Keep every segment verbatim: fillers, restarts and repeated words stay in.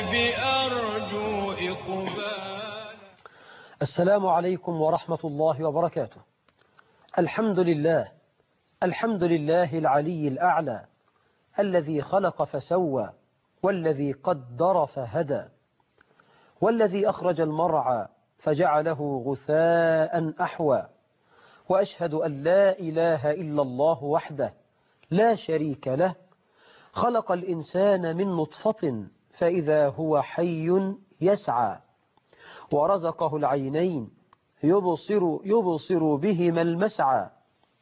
أرجو إقبال. السلام عليكم ورحمة الله وبركاته. الحمد لله الحمد لله العلي الأعلى الذي خلق فسوى والذي قدر فهدى والذي أخرج المرعى فجعله غثاء أحوى، وأشهد أن لا إله إلا الله وحده لا شريك له، خلق الإنسان من نطفة فإذا هو حي يسعى، ورزقه العينين يبصر, يبصر بهما المسعى،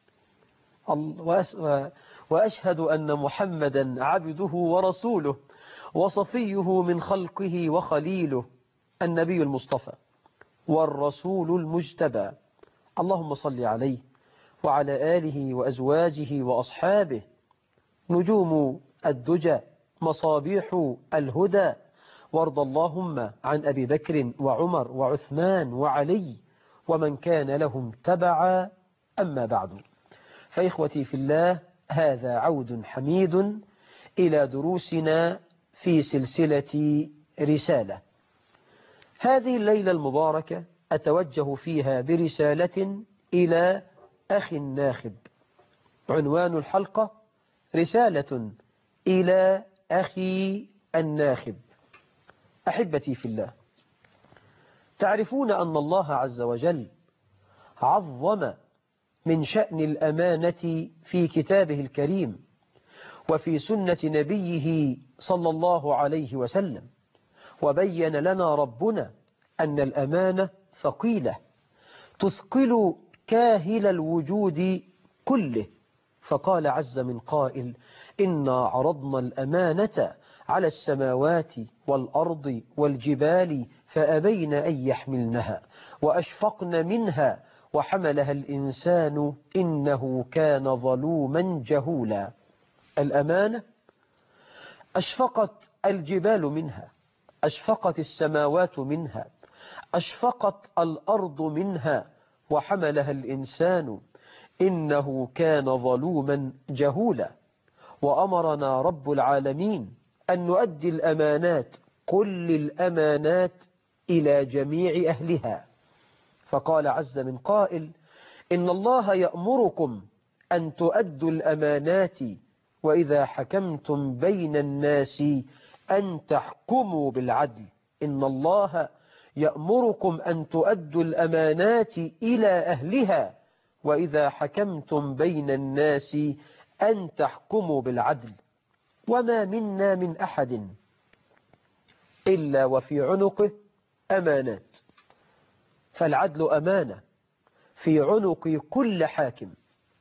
وأشهد أن محمدا عبده ورسوله وصفيه من خلقه وخليله، النبي المصطفى والرسول المجتبى، اللهم صل عليه وعلى آله وأزواجه وأصحابه، نجوم الدجى مصابيح الهدى، وارض اللهم عن أبي بكر وعمر وعثمان وعلي ومن كان لهم تبعا، أما بعد، فإخوتي في الله، هذا عود حميد إلى دروسنا في سلسلة رسالة. هذه الليلة المباركة أتوجه فيها برسالة إلى أخي الناخب. عنوان الحلقة: رسالة إلى أخي الناخب. أحبتي في الله، تعرفون أن الله عز وجل عظم من شأن الأمانة في كتابه الكريم وفي سنة نبيه صلى الله عليه وسلم، وبين لنا ربنا أن الأمانة ثقيلة تثقل كاهل الوجود كله، فقال عز من قائل: إنا عرضنا الأمانة على السماوات والأرض والجبال فأبين أن يحملنها وأشفقن منها وحملها الإنسان إنه كان ظلوما جهولا. الأمانة أشفقت الجبال منها، أشفقت السماوات منها، أشفقت الأرض منها، وحملها الإنسان إنه كان ظلوما جهولا. وأمرنا رب العالمين أن نؤدي الأمانات، كل الأمانات، إلى جميع أهلها، فقال عز من قائل: إن الله يأمركم أن تؤدوا الأمانات وإذا حكمتم بين الناس أن تحكموا بالعدل. إن الله يأمركم أن تؤدوا الأمانات إلى أهلها وإذا حكمتم بين الناس أن تحكموا بالعدل. وما منا من أحد إلا وفي عنقه أمانات، فالعدل أمانة في عنق كل حاكم،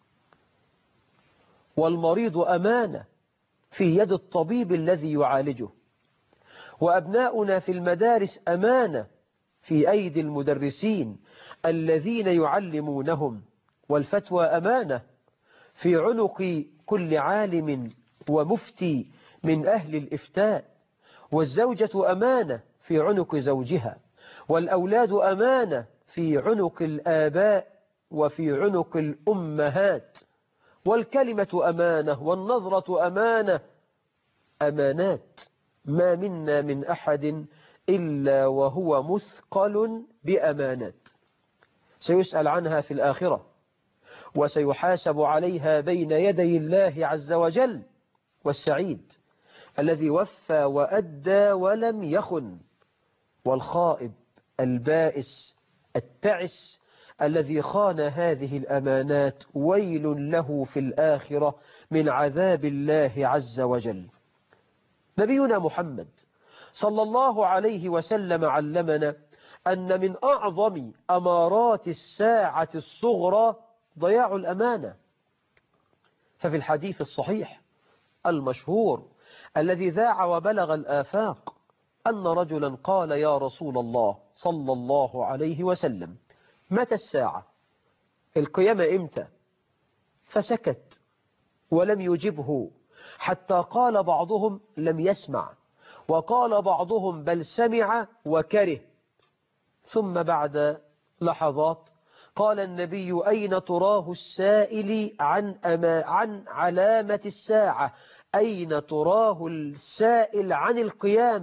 والمريض أمانة في يد الطبيب الذي يعالجه، وأبناؤنا في المدارس أمانة في أيدي المدرسين الذين يعلمونهم، والفتوى أمانة في عنق كل عالم ومفتي من أهل الإفتاء، والزوجة أمانة في عنق زوجها، والأولاد أمانة في عنق الآباء وفي عنق الأمهات، والكلمة أمانة، والنظرة أمانة، أمانات ما منا من أحد إلا وهو مثقل بأمانات، سيسأل عنها في الآخرة، وسيحاسب عليها بين يدي الله عز وجل. والسعيد الذي وفى وأدى ولم يخن، والخائب البائس التعس الذي خان هذه الأمانات ويل له في الآخرة من عذاب الله عز وجل. نبينا محمد صلى الله عليه وسلم علمنا أن من أعظم أمارات الساعة الصغرى ضياع الأمانة، ففي الحديث الصحيح المشهور الذي ذاع وبلغ الآفاق أن رجلا قال: يا رسول الله صلى الله عليه وسلم، متى الساعة؟ القيامة إمتى؟ فسكت ولم يجبه، حتى قال بعضهم: لم يسمع، وقال بعضهم: بل سمع وكره. ثم بعد لحظات قال النبي: أين تراه السائل عن, أما عن علامة الساعة؟ أين تراه السائل عن القيامة؟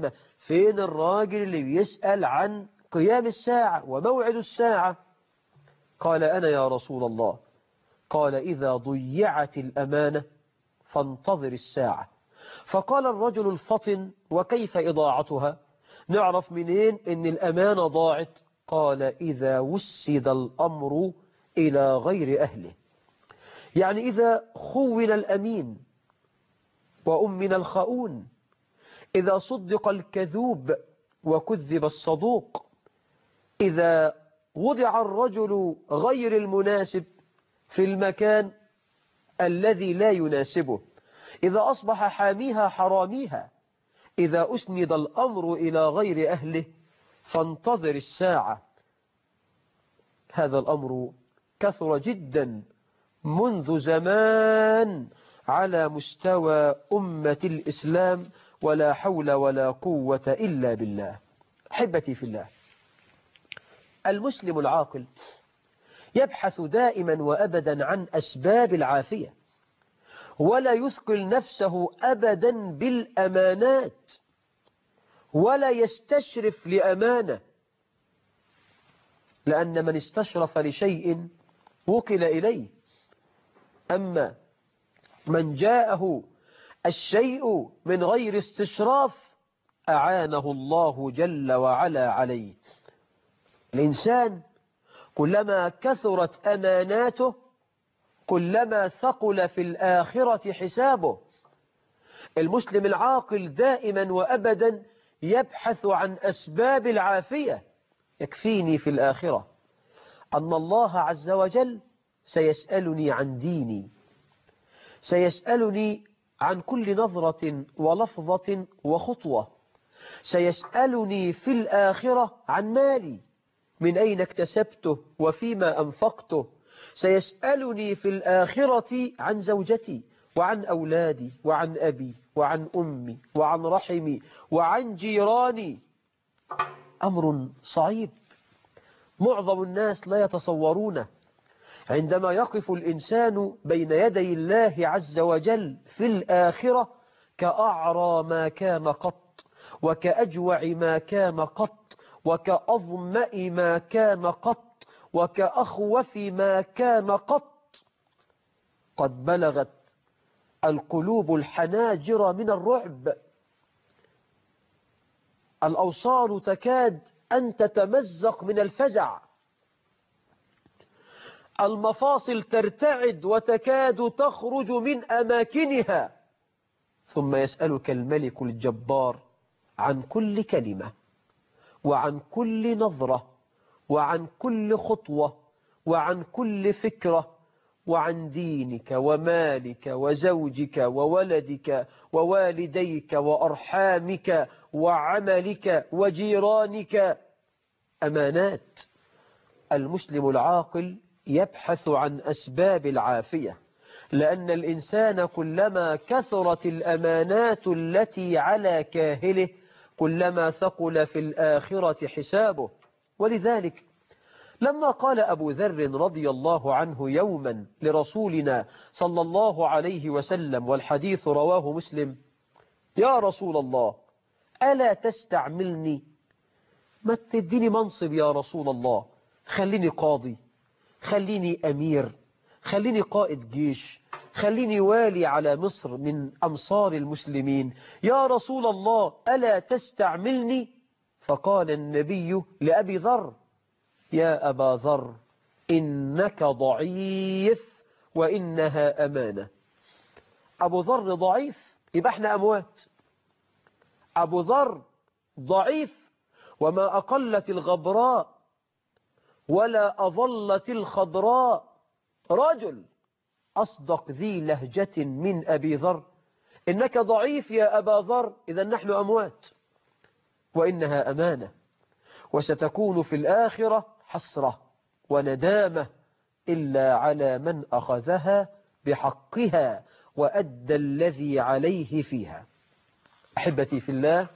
فين الراجل اللي بيسأل عن قيام الساعة وموعد الساعة؟ قال أنا يا رسول الله. قال إذا ضيعت الأمانة فانتظر الساعة. فقال الرجل الفطن وكيف إضاعتها؟ نعرف منين إن الأمانة ضاعت؟ قال إذا وسد الأمر إلى غير أهله، يعني إذا خون الأمين وأمن الخؤون، إذا صدق الكذوب وكذب الصدوق، إذا وضع الرجل غير المناسب في المكان الذي لا يناسبه، إذا أصبح حاميها حراميها، إذا أسند الأمر إلى غير أهله فانتظر الساعة. هذا الأمر كثر جدا منذ زمان على مستوى أمة الإسلام، ولا حول ولا قوة إلا بالله. أحبتي في الله، المسلم العاقل يبحث دائما وأبدا عن أسباب العافية، ولا يثقل نفسه أبدا بالأمانات، ولا يستشرف لأمانة، لأن من استشرف لشيء وكل إليه. أما من جاءه الشيء من غير استشراف أعانه الله جل وعلا عليه. الإنسان كلما كثرت أماناته كلما ثقل في الآخرة حسابه. المسلم العاقل دائما وأبدا يبحث عن أسباب العافية. يكفيني في الآخرة أن الله عز وجل سيسألني عن ديني، سيسألني عن كل نظرة ولفظة وخطوة، سيسألني في الآخرة عن مالي، من أين اكتسبته وفيما أنفقته، سيسألني في الآخرة عن زوجتي وعن أولادي وعن أبي وعن أمي وعن رحمي وعن جيراني. أمر صعيب معظم الناس لا يتصورونه. عندما يقف الإنسان بين يدي الله عز وجل في الآخرة كأعرى ما كان قط، وكأجوع ما كان قط، وكأظمأ ما كان قط، وكأخوف ما كان قط. قد بلغت القلوب الحناجر من الرعب، الأوصال تكاد أن تتمزق من الفزع، المفاصل ترتعد وتكاد تخرج من أماكنها. ثم يسألك الملك الجبار عن كل كلمة، وعن كل نظرة، وعن كل خطوة، وعن كل فكرة، وعن دينك ومالك وزوجك وولدك ووالديك وأرحامك وعملك وجيرانك. أمانات. المسلم العاقل يبحث عن أسباب العافية، لأن الإنسان كلما كثرت الأمانات التي على كاهله كلما ثقل في الآخرة حسابه. ولذلك لما قال أبو ذر رضي الله عنه يوما لرسولنا صلى الله عليه وسلم، والحديث رواه مسلم: يا رسول الله ألا تستعملني؟ ما تديني منصب يا رسول الله، خليني قاضي، خليني أمير، خليني قائد جيش، خليني والي على مصر من أمصار المسلمين، يا رسول الله ألا تستعملني؟ فقال النبي لأبي ذر: يا أبا ذر إنك ضعيف وإنها أمانة. أبو ذر ضعيف، يبقى احنا أموات. أبو ذر ضعيف، وما أقلت الغبراء ولا أظلت الخضراء رجل أصدق ذي لهجة من أبي ذر: إنك ضعيف يا أبا ذر، إذا نحن أموات. وإنها أمانة، وستكون في الآخرة حسرة وندامة إلا على من أخذها بحقها وأدى الذي عليه فيها. أحبتي في الله،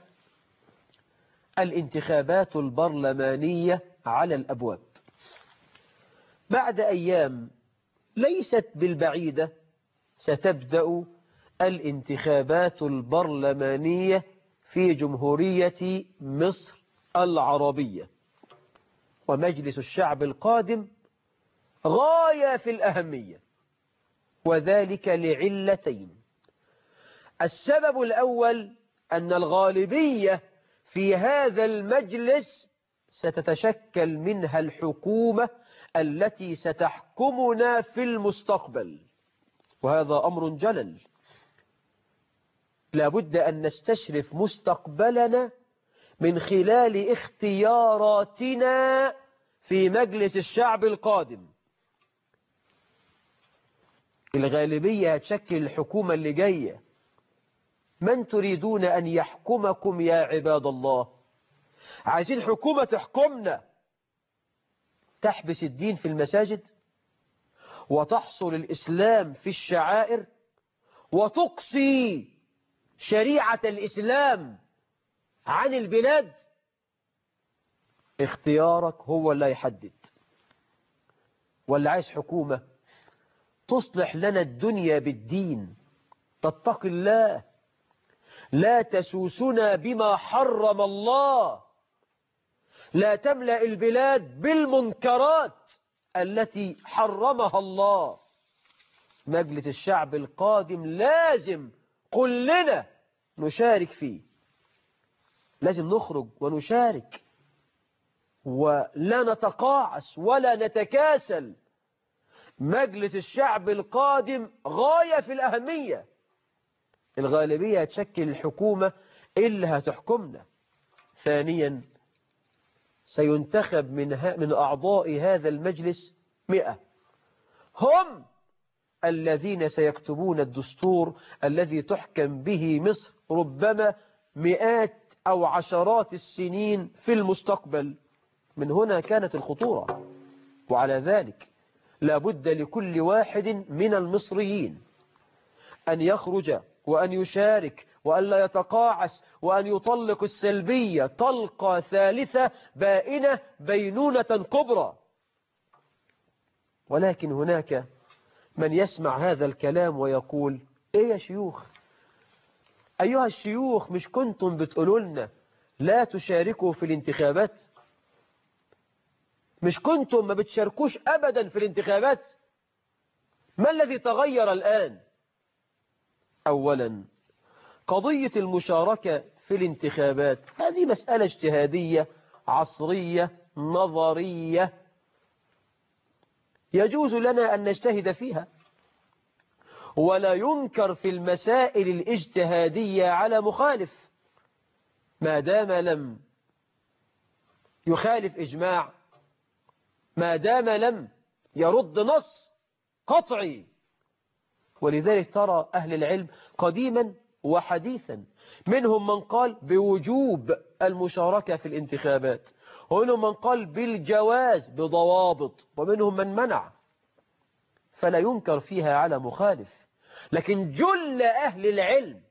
الانتخابات البرلمانية على الأبواب. بعد أيام ليست بالبعيدة ستبدأ الانتخابات البرلمانية في جمهورية مصر العربية. ومجلس الشعب القادم غاية في الأهمية، وذلك لعلتين. السبب الأول أن الغالبية في هذا المجلس ستتشكل منها الحكومة التي ستحكمنا في المستقبل، وهذا أمر جلل. لابد أن نستشرف مستقبلنا من خلال اختياراتنا في مجلس الشعب القادم. الغالبية هتشكل الحكومة اللي جاية. من تريدون أن يحكمكم يا عباد الله؟ عايزين حكومة تحكمنا تحبس الدين في المساجد، وتحصل الإسلام في الشعائر، وتقصي شريعة الإسلام عن البلاد؟ اختيارك هو اللي يحدد. ولا عايز حكومة تصلح لنا الدنيا بالدين، تتقي الله، لا تسوسنا بما حرم الله، لا تملأ البلاد بالمنكرات التي حرمها الله؟ مجلس الشعب القادم لازم كلنا نشارك فيه، لازم نخرج ونشارك، ولا نتقاعس ولا نتكاسل. مجلس الشعب القادم غاية في الأهمية. الغالبية هتشكل الحكومة اللي هتحكمنا. ثانيا، سينتخب من, من أعضاء هذا المجلس مئة، هم الذين سيكتبون الدستور الذي تحكم به مصر ربما مئات أو عشرات السنين في المستقبل. من هنا كانت الخطورة. وعلى ذلك لابد لكل واحد من المصريين أن يخرج وأن يشارك، وأن لا يتقاعس، وأن يطلق السلبية طلقة ثالثة بائنة بينونة كبرى. ولكن هناك من يسمع هذا الكلام ويقول: إيه يا شيوخ، أيها الشيوخ، مش كنتم بتقولوا لنا لا تشاركوا في الانتخابات؟ مش كنتم ما بتشاركوش أبدا في الانتخابات؟ ما الذي تغير الآن؟ أولا، قضية المشاركة في الانتخابات هذه مسألة اجتهادية عصرية نظرية يجوز لنا أن نجتهد فيها، ولا ينكر في المسائل الاجتهادية على مخالف ما دام لم يخالف إجماع، ما دام لم يرد نص قطعي. ولذلك ترى أهل العلم قديما وحديثا منهم من قال بوجوب المشاركة في الانتخابات، ومنهم من قال بالجواز بضوابط، ومنهم من منع، فلا ينكر فيها على مخالف. لكن جل أهل العلم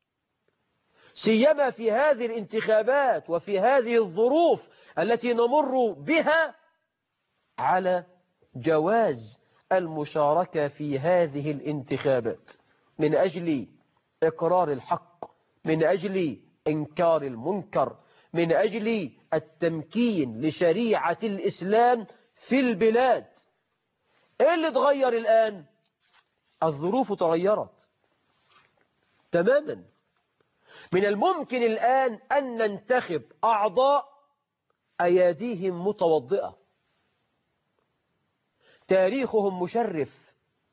سيما في هذه الانتخابات وفي هذه الظروف التي نمر بها على جواز المشاركة في هذه الانتخابات من أجل إقرار الحق، من أجل إنكار المنكر، من أجل التمكين لشريعة الإسلام في البلاد. إيه اللي تغير الآن؟ الظروف تغيرت تماما. من الممكن الآن أن ننتخب أعضاء أياديهم متوضئة، تاريخهم مشرف،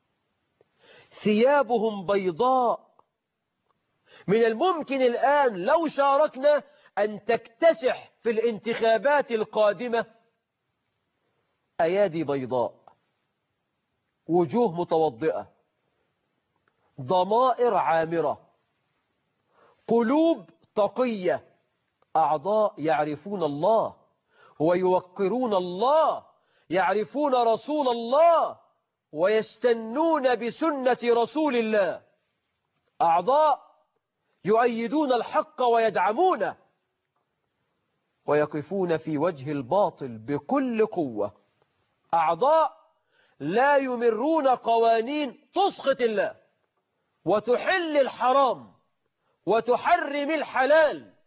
ثيابهم بيضاء. من الممكن الآن لو شاركنا أن تكتسح في الانتخابات القادمة أيادي بيضاء، وجوه متوضئة، ضمائر عامرة، قلوب تقية، أعضاء يعرفون الله ويوقرون الله، يعرفون رسول الله ويستنون بسنة رسول الله، أعضاء يؤيدون الحق ويدعمونه ويقفون في وجه الباطل بكل قوة، أعضاء لا يمرون قوانين تسخط الله وتحل الحرام وتحرم الحلال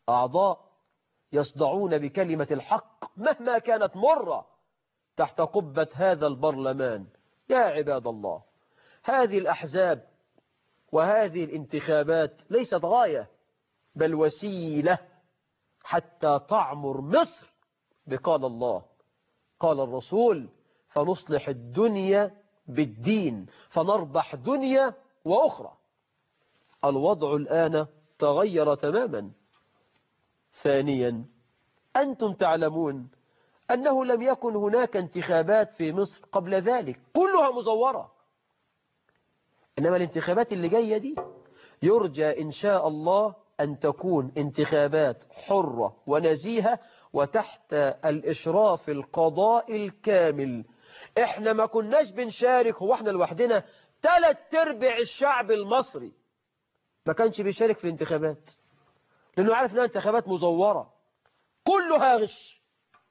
أعضاء يصدعون بكلمة الحق مهما كانت مرة تحت قبة هذا البرلمان. يا عباد الله، هذه الأحزاب وهذه الانتخابات ليست غاية بل وسيلة حتى تعمر مصر بقال الله قال الرسول، فنصلح الدنيا بالدين فنربح دنيا وأخرى. الوضع الآن تغير تماما. ثانيا، أنتم تعلمون أنه لم يكن هناك انتخابات في مصر قبل ذلك، كلها مزورة. إنما الانتخابات اللي جاية دي يرجى إن شاء الله أن تكون انتخابات حرة ونزيهة وتحت الإشراف القضاء الكامل. إحنا ما كناش بنشارك، هو إحنا لوحدنا؟ ثلاث ارباع الشعب المصري ما كانش بيشارك في الانتخابات، لأنه عارف أنها انتخابات مزورة، كلها غش،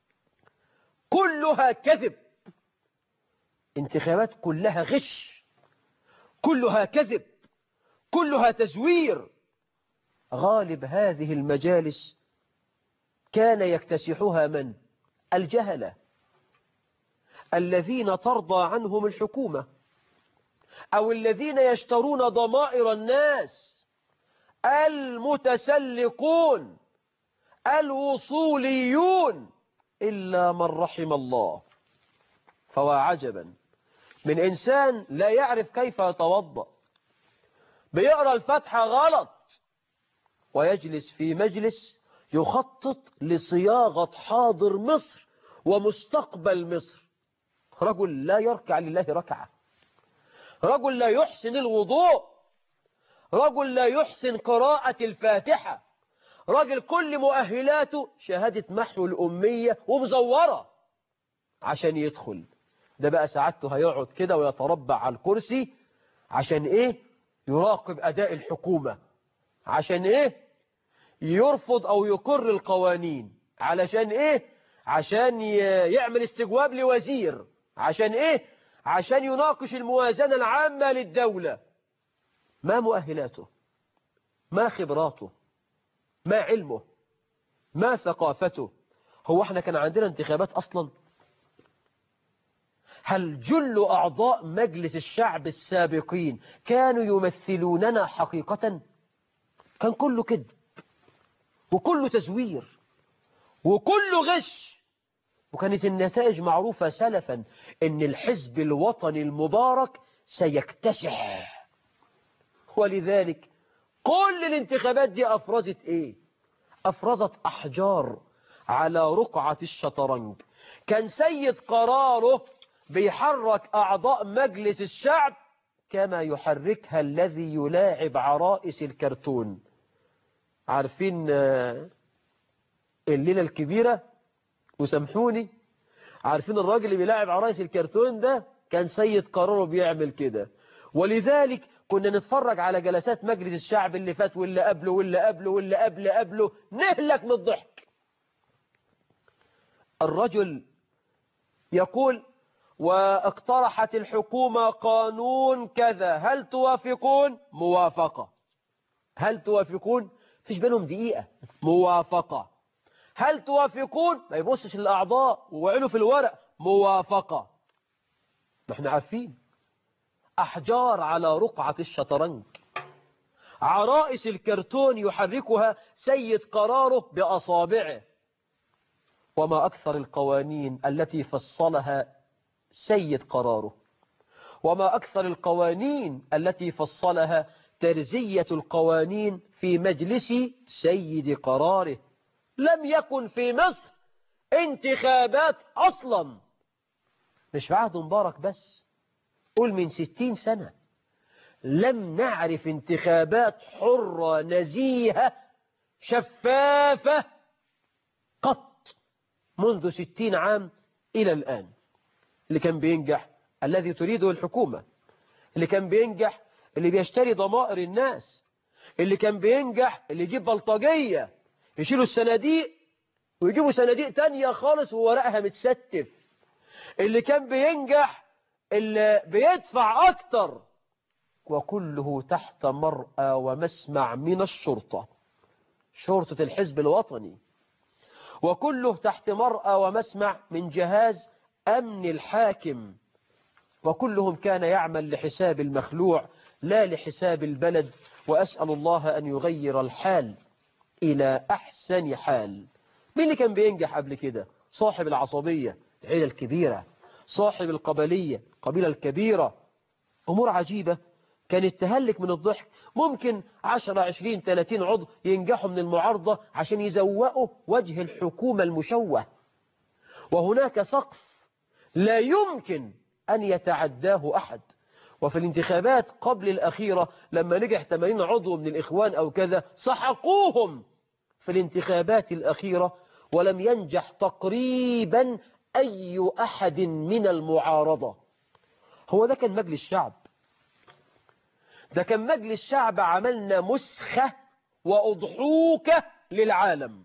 كلها كذب، انتخابات كلها غش، كلها كذب، كلها تزوير. غالب هذه المجالس كان يكتسحها من؟ الجهلة الذين ترضى عنهم الحكومة، أو الذين يشترون ضمائر الناس، المتسلقون الوصوليون، إلا من رحم الله. فواعجبا من إنسان لا يعرف كيف يتوضأ، بيقرأ الفاتحة غلط، ويجلس في مجلس يخطط لصياغة حاضر مصر ومستقبل مصر. رجل لا يركع لله ركعة، رجل لا يحسن الوضوء، رجل لا يحسن قراءة الفاتحة، رجل كل مؤهلاته شهادة محو الأمية ومزورة عشان يدخل. ده بقى سعادته هيقعد كده ويتربع على الكرسي عشان ايه؟ يراقب أداء الحكومة. عشان ايه؟ يرفض أو يقر القوانين. علشان ايه؟ عشان يعمل استجواب لوزير. عشان ايه؟ عشان يناقش الموازنة العامة للدولة. ما مؤهلاته؟ ما خبراته؟ ما علمه؟ ما ثقافته؟ هو احنا كان عندنا انتخابات أصلا؟ هل جل أعضاء مجلس الشعب السابقين كانوا يمثلوننا حقيقة؟ كان كله كذب وكله تزوير وكله غش. وكانت النتائج معروفة سلفا ان الحزب الوطني المبارك سيكتسح. ولذلك كل الانتخابات دي أفرزت ايه؟ أفرزت أحجار على رقعة الشطرنج. كان سيد قراره بيحرك أعضاء مجلس الشعب كما يحركها الذي يلاعب عرائس الكرتون. عارفين الليلة الكبيرة؟ وسامحوني، عارفين الراجل اللي بيلاعب عرائس الكرتون ده؟ كان سيد قراره بيعمل كده. ولذلك كنا نتفرج على جلسات مجلس الشعب اللي فات واللي قبله واللي قبله واللي قبل قبله نهلك من الضحك. الرجل يقول: واقترحت الحكومة قانون كذا، هل توافقون؟ موافقة. هل توافقون؟ فيش بينهم دقيقة. موافقة. هل توافقون؟ ما يبصش الأعضاء ووعلوا في الورق. موافقة. ما احنا عارفين أحجار على رقعة الشطرنج، عرائس الكرتون يحركها سيد قراره بأصابعه. وما أكثر القوانين التي فصلها سيد قراره، وما أكثر القوانين التي فصلها ترزية القوانين في مجلس سيد قراره. لم يكن في مصر انتخابات أصلا، مش في عهد مبارك بس، قول من ستين سنة لم نعرف انتخابات حرة نزيهة شفافة قط منذ ستين عام إلى الآن. اللي كان بينجح الذي تريده الحكومة، اللي كان بينجح اللي بيشتري ضمائر الناس، اللي كان بينجح اللي يجيب بلطجية يشيلوا الصناديق ويجيبوا صناديق تانية خالص وورقها متستف، اللي كان بينجح اللي بيدفع أكتر، وكله تحت مرأى ومسمع من الشرطة. شرطة الحزب الوطني، وكله تحت مرأى ومسمع من جهاز أمن الحاكم، وكلهم كان يعمل لحساب المخلوع لا لحساب البلد. وأسأل الله أن يغير الحال إلى أحسن حال. مين اللي كان بينجح قبل كده؟ صاحب العصبية، العيلة الكبيرة، صاحب القبلية، القبيلة الكبيرة. أمور عجيبة كانت تهلك من الضحك. ممكن عشرة عشرين ثلاثين عضو ينجحوا من المعارضة عشان يزوقوا وجه الحكومة المشوه، وهناك سقف لا يمكن أن يتعداه أحد. وفي الانتخابات قبل الأخيرة لما نجح ثمانين عضو من الإخوان أو كذا سحقوهم في الانتخابات الأخيرة، ولم ينجح تقريبا أي أحد من المعارضة. هو ده كان مجلس الشعب؟ ده كان مجلس الشعب عملنا مسخة وأضحوكة للعالم.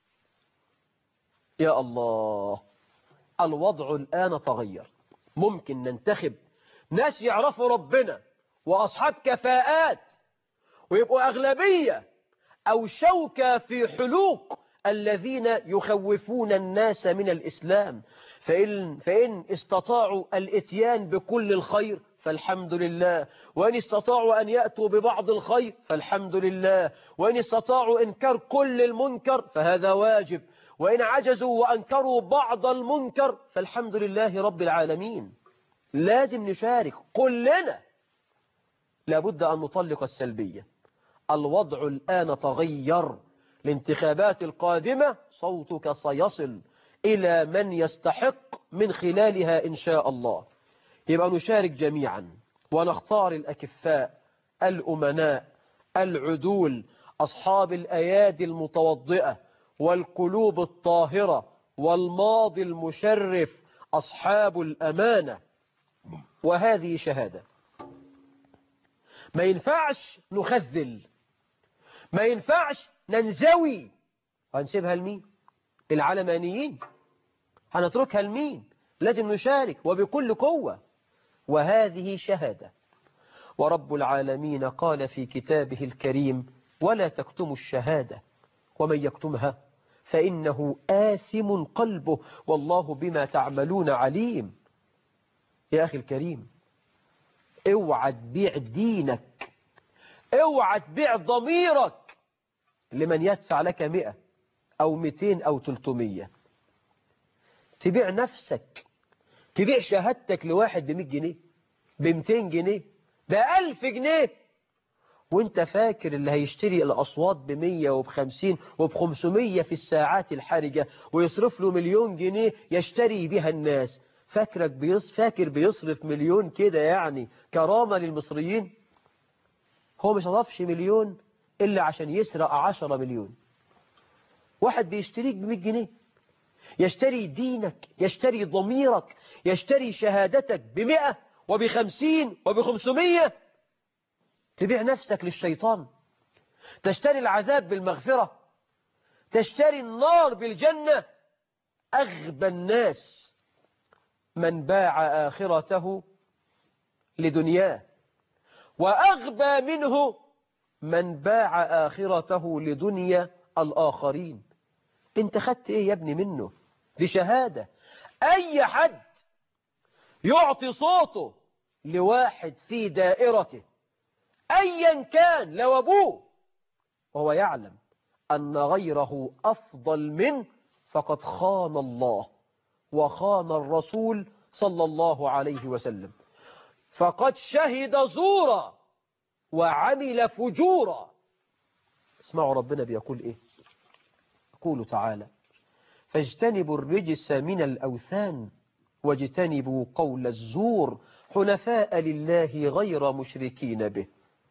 يا الله، الوضع الآن تغير. ممكن ننتخب ناس يعرفوا ربنا وأصحاب كفاءات ويبقوا أغلبية أو شوكة في حلوق الذين يخوفون الناس من الإسلام. فإن, فإن استطاعوا الإتيان بكل الخير فالحمد لله، وإن استطاعوا أن يأتوا ببعض الخير فالحمد لله، وإن استطاعوا إنكار كل المنكر فهذا واجب، وإن عجزوا وأنكروا بعض المنكر فالحمد لله رب العالمين. لازم نشارك كلنا. لابد أن نطلق السلبية. الوضع الآن تغير. الانتخابات القادمة صوتك سيصل إلى من يستحق من خلالها إن شاء الله. يبقى نشارك جميعا ونختار الأكفاء الأمناء العدول أصحاب الأيادي المتوضئة والقلوب الطاهرة والماضي المشرف أصحاب الأمانة. وهذه شهادة. ما ينفعش نخذل، ما ينفعش ننزوي. هنسيبها لمين؟ العلمانيين؟ هنتركها لمين؟ لازم نشارك وبكل قوة. وهذه شهادة. ورب العالمين قال في كتابه الكريم: ولا تكتموا الشهادة ومن يكتمها فإنه آثم قلبه والله بما تعملون عليم. يا أخي الكريم، اوعى تبيع دينك، اوعى تبيع ضميرك لمن يدفع لك مئة أو مئتين أو تلتمية. تبيع نفسك، تبيع شهادتك لواحد بمئة جنيه بمئتين جنيه بألف جنيه، وانت فاكر اللي هيشتري الأصوات بمية وبخمسين وبخمسمية في الساعات الحرجة ويصرف له مليون جنيه يشتري بها الناس. فاكرك بيص فاكر بيصرف مليون كده يعني كرامة للمصريين؟ هو مش صرفش مليون إلا عشان يسرق عشرة مليون. واحد بيشتريك بمئة جنيه، يشتري دينك، يشتري ضميرك، يشتري شهادتك بمئة وبخمسين وبخمسمية. تبيع نفسك للشيطان، تشتري العذاب بالمغفرة، تشتري النار بالجنة. أغبى الناس من باع آخرته لدنياه، وأغبى منه من باع آخرته لدنيا الآخرين. انت خدت ايه يا ابني منه؟ دي شهادة. أي حد يعطي صوته لواحد في دائرته أيا كان لو أبوه وهو يعلم أن غيره أفضل منه فقد خان الله وخان الرسول صلى الله عليه وسلم، فقد شهد زورا وعمل فجورا. اسمعوا ربنا بيقول ايه؟ يقول تعالى: فاجتنبوا الرجس من الأوثان واجتنبوا قول الزور حنفاء لله غير مشركين به.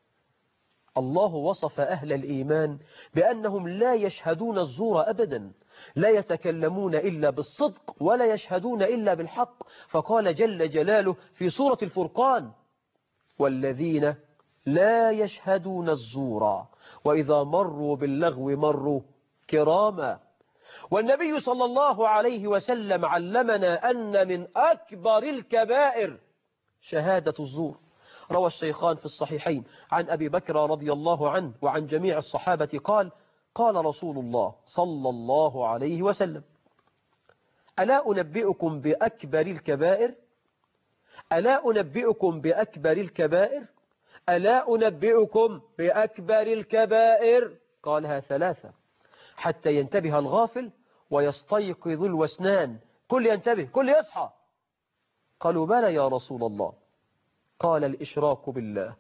الله وصف أهل الإيمان بأنهم لا يشهدون الزور أبدا، لا يتكلمون إلا بالصدق ولا يشهدون إلا بالحق. فقال جل جلاله في سورة الفرقان: والذين لا يشهدون الزور وإذا مروا باللغو مروا كراما. والنبي صلى الله عليه وسلم علمنا أن من أكبر الكبائر شهادة الزور. روى الشيخان في الصحيحين عن أبي بكر رضي الله عنه وعن جميع الصحابة قال: قال رسول الله صلى الله عليه وسلم: ألا أنبئكم بأكبر الكبائر؟ ألا أنبئكم بأكبر الكبائر؟ ألا أنبئكم بأكبر الكبائر؟ قالها ثلاثة حتى ينتبه الغافل ويستيقظ الوسنان. كل ينتبه، كل يصحى. قالوا: بلى يا رسول الله. قال: الإشراك بالله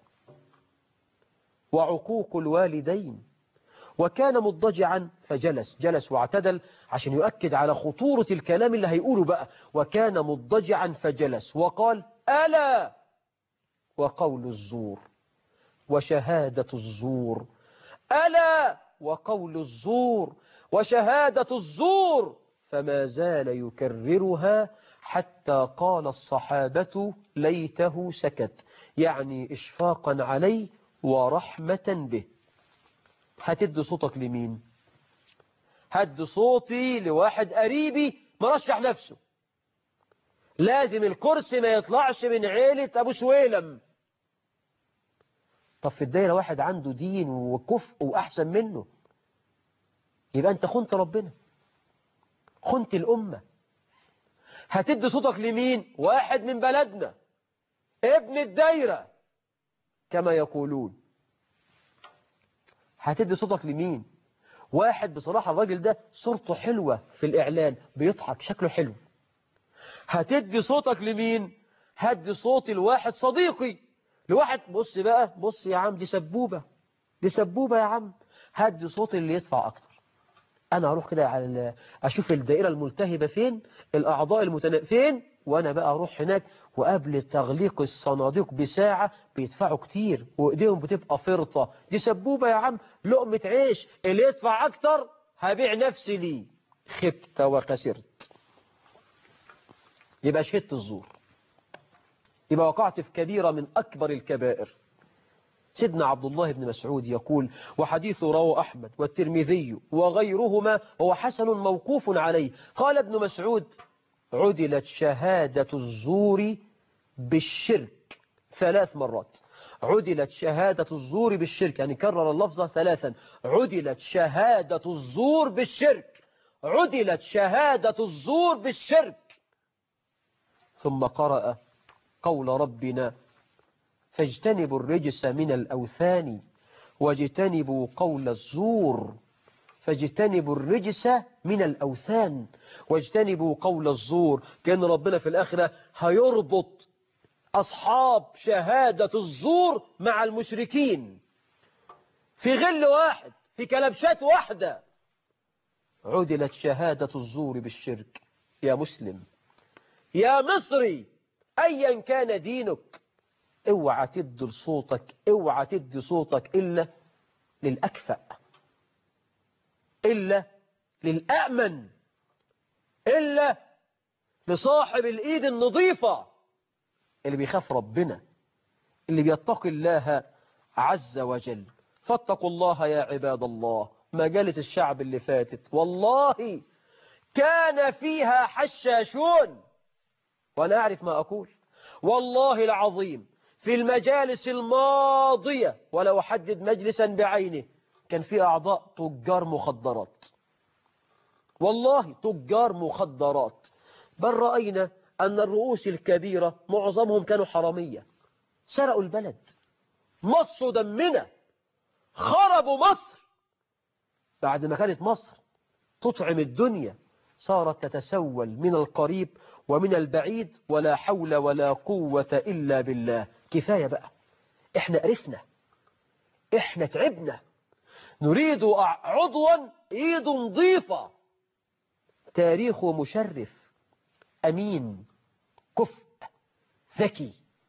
وعقوق الوالدين. وكان مضجعا فجلس، جلس واعتدل عشان يؤكد على خطورة الكلام اللي هيقوله بقى. وكان مضجعا فجلس وقال: ألا وقول الزور وشهادة الزور، ألا وقول الزور وشهادة الزور. فما زال يكررها حتى قال الصحابة: ليته سكت، يعني إشفاقا عليه ورحمة به. هتدي صوتك لمين؟ هدي صوتي لواحد قريبي مرشح نفسه. لازم الكرسي ما يطلعش من عيلة أبو شويلم. طب في الدايرة واحد عنده دين وكفء وأحسن منه، يبقى أنت خنت ربنا، خنت الأمة. هتدي صوتك لمين؟ واحد من بلدنا، ابن الدايرة كما يقولون. هتدي صوتك لمين؟ واحد بصراحة الراجل ده صورته حلوة في الإعلان، بيضحك، شكله حلو. هتدي صوتك لمين؟ هدي صوتي لواحد صديقي، لواحد بص بقى، بص يا عم، دي سبوبة، دي سبوبة يا عم. هدي صوتي اللي يدفع أكتر. أنا هروح كده على أشوف الدائرة الملتهبة فين، الأعضاء المتنا فين، وأنا بقى أروح هناك. وقبل تغليق الصناديق بساعة بيدفعوا كتير وإيديهم بتبقى فرطة. دي سبوبة يا عم، لقمة عيش، اللي يدفع أكتر هبيع نفسي ليه. خبت وخسرت، يبقى شهدت الزور، يبقى وقعت في كبيرة من أكبر الكبائر. سيدنا عبد الله بن مسعود يقول، وحديث رواه أحمد والترمذي وغيرهما، هو حسن موقوف عليه. قال ابن مسعود: عدلت شهادة الزور بالشرك ثلاث مرات. عدلت شهادة الزور بالشرك، يعني كرر اللفظة ثلاثا. عدلت شهادة الزور بالشرك، عدلت شهادة الزور بالشرك. ثم قرأ قول ربنا: فاجتنبوا الرجس من الأوثان واجتنبوا قول الزور. فاجتنبوا الرجس من الأوثان واجتنبوا قول الزور. كأن ربنا في الآخرة هيربط أصحاب شهادة الزور مع المشركين في غل واحد، في كلبشات واحدة. عدلت شهادة الزور بالشرك. يا مسلم، يا مصري، أيا كان دينك، اوعى تدي صوتك، اوعى تدي صوتك إلا للأكفأ، إلا للأأمن، إلا لصاحب الإيد النظيفة اللي بيخاف ربنا، اللي بيتقي الله عز وجل. فاتقوا الله يا عباد الله. مجالس الشعب اللي فاتت والله كان فيها حشاشون، وأنا أعرف ما أقول، والله العظيم. في المجالس الماضية، ولا أحدد مجلسا بعينه، كان في أعضاء تجار مخدرات، والله تجار مخدرات. بل رأينا أن الرؤوس الكبيرة معظمهم كانوا حرامية، سرقوا البلد، مصوا دمنا، خربوا مصر. بعد ما كانت مصر تطعم الدنيا، صارت تتسول من القريب ومن البعيد، ولا حول ولا قوة إلا بالله. كفاية بقى، احنا قرفنا، احنا تعبنا، نريد عضوا ايد نظيفة، تاريخه مشرف، أمين، كفء، ذكي،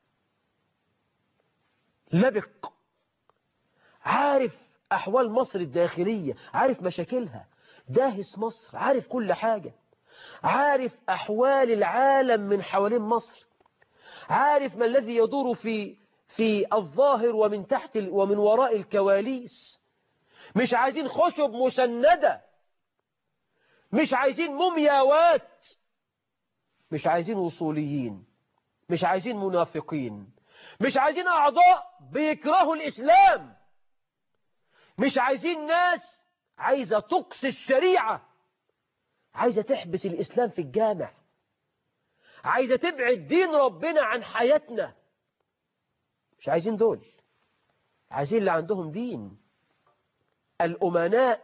لبق، عارف أحوال مصر الداخلية، عارف مشاكلها، داهس مصر، عارف كل حاجة، عارف أحوال العالم من حوالين مصر، عارف ما الذي يدور في في الظاهر ومن تحت ومن وراء الكواليس. مش عايزين خشب مسندة، مش عايزين مومياوات، مش عايزين وصوليين، مش عايزين منافقين، مش عايزين أعضاء بيكرهوا الإسلام، مش عايزين ناس عايزة تقصي الشريعة، عايزة تحبس الإسلام في الجامع، عايزة تبعد دين ربنا عن حياتنا. مش عايزين دول، عايزين اللي عندهم دين، الأمناء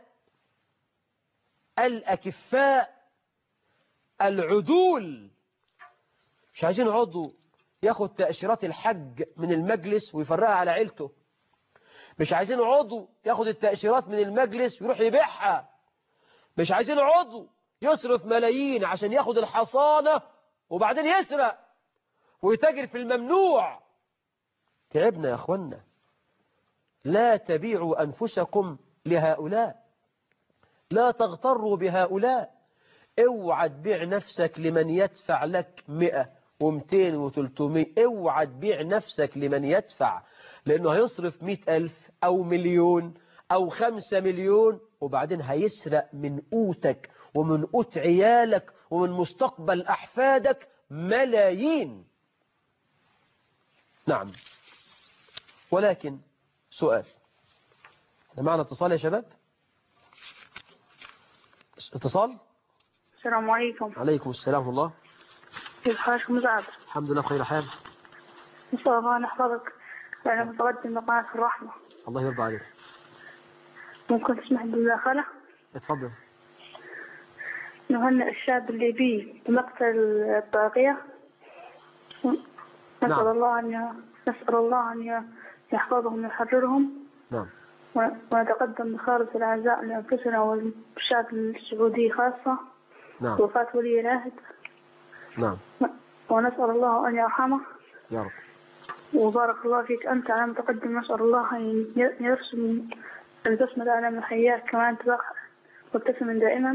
الأكفاء العدول. مش عايزين عضو ياخد تأشيرات الحج من المجلس ويفرقها على عيلته، مش عايزين عضو ياخد التأشيرات من المجلس ويروح يبيعها، مش عايزين عضو يصرف ملايين عشان ياخد الحصانة وبعدين يسرق ويتاجر في الممنوع. تعبنا يا أخوانا. لا تبيعوا أنفسكم لهؤلاء، لا تغتروا بهؤلاء. اوعى تبيع نفسك لمن يدفع لك مئة ومتين وتلتمية. اوعى تبيع نفسك لمن يدفع، لأنه هيصرف مئة ألف أو مليون أو خمسة مليون وبعدين هيسرق من قوتك ومن قوت عيالك ومن مستقبل أحفادك ملايين. نعم. ولكن سؤال، معنا اتصال يا شباب؟ اتصال. السلام عليكم. عليكم السلام ورحمة الله. كيف حالك مساعد؟ الحمد لله بخير حال. إن شاء الله نحفظك لأنك متقدم بقناة الرحمة. الله يرضى عليك. ممكن تسمح بالمداخلة؟ اتفضل. نهنئ الشعب الليبي بمقتل الطاغية. نسأل نعم. الله أن نسأل الله أن يحفظهم ويحررهم. نعم. ونتقدم بخالص الأعزاء لأنفسنا والشعب السعودي خاصة. نعم. وفاة ولي العهد. نعم. ونسأل الله أن يرحمه. يا رب. وبارك الله فيك أنت على متقدم. نسأل الله أن يرسم البسمة على من حياك كما أنت مبتسما دائما.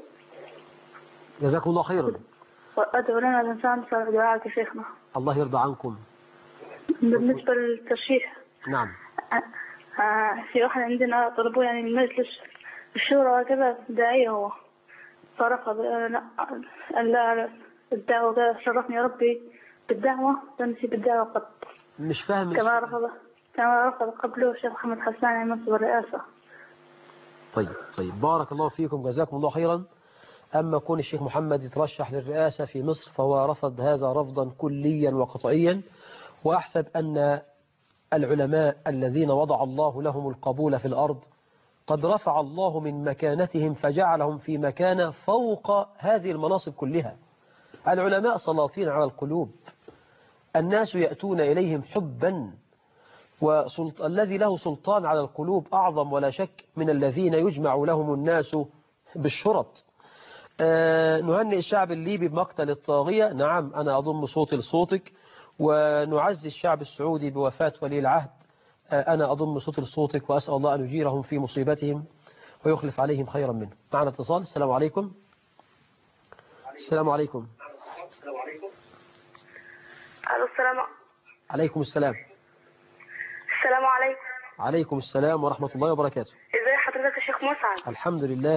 جزاكم الله خيرا. وأدعو لنا الإنسان صالح دعاءك شيخنا. الله يرضى عنكم. بالنسبة للترشيح. نعم. في واحد عندنا طلبوه يعني من مجلس الشورى وكذا داعية هو فرفض الدعوة. شرفني يا ربي بالدعوة تمشي بالدعوة قط. مش فاهم. كما رفض كما رفض قبله الشيخ محمد حسان عن منصب الرئاسة. طيب طيب بارك الله فيكم جزاكم الله خيرا. أما كون الشيخ محمد يترشح للرئاسة في مصر فهو رفض هذا رفضا كليا وقطعيا، وأحسب أن العلماء الذين وضع الله لهم القبول في الأرض قد رفع الله من مكانتهم فجعلهم في مكانة فوق هذه المناصب كلها. العلماء سلاطين على القلوب، الناس يأتون إليهم حبا، والذي له سلطان على القلوب أعظم ولا شك من الذين يجمع لهم الناس بالشرط. آه نهنئ الشعب الليبي بمقتل الطاغية. نعم أنا أضم صوتي لصوتك. ونعزي الشعب السعودي بوفاة ولي العهد. آه أنا أضم صوتي لصوتك وأسأل الله أن يجيرهم في مصيبتهم ويخلف عليهم خيرا منه. معنا اتصال. السلام عليكم. السلام عليكم. السلام عليكم. السلام عليكم السلام. السلام عليكم. عليكم السلام ورحمة الله وبركاته. ازي حضرتك يا شيخ مسعد؟ الحمد لله.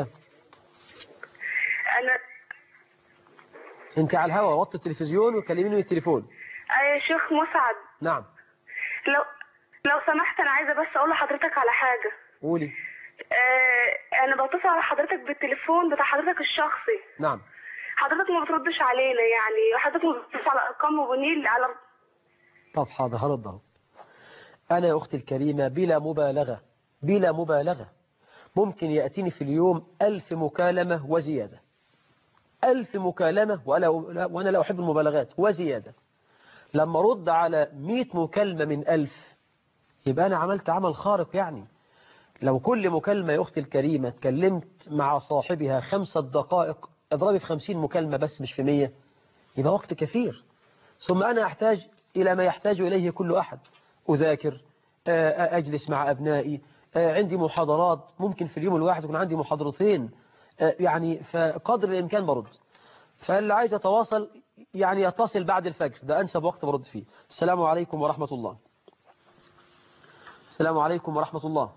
أنا انت على الهواء، وطي التلفزيون وكلميني من التليفون. أي يا شيخ مسعد. نعم. لو لو سمحت أنا عايزة بس أقول لحضرتك على حاجة. قولي. آه أنا بتصل على حضرتك بالتليفون بتاع حضرتك الشخصي. نعم. حضرتك ما بتردش علينا يعني، حضرتك ما بتتصل على أرقام وبنيل على. طب حاضر هرد اهو. أنا يا أختي الكريمة بلا مبالغة بلا مبالغة ممكن يأتيني في اليوم ألف مكالمة وزيادة. ألف مكالمة وأنا لا أحب المبالغات وزيادة. لما رد على مئة مكالمة من ألف يبقى أنا عملت عمل خارق. يعني لو كل مكالمة يا أختي الكريمة تكلمت مع صاحبها خمسة دقائق اضربي في خمسين مكالمة بس مش في مية، يبقى وقت كثير. ثم أنا أحتاج إلى ما يحتاج إليه كل أحد. أذاكر، أجلس مع أبنائي، عندي محاضرات، ممكن في اليوم الواحد يكون عندي محاضرتين، يعني فقدر الإمكان برد. فاللي عايز يتواصل يعني يتصل بعد الفجر، ده أنسب وقت برد فيه. السلام عليكم ورحمة الله. السلام عليكم ورحمة الله.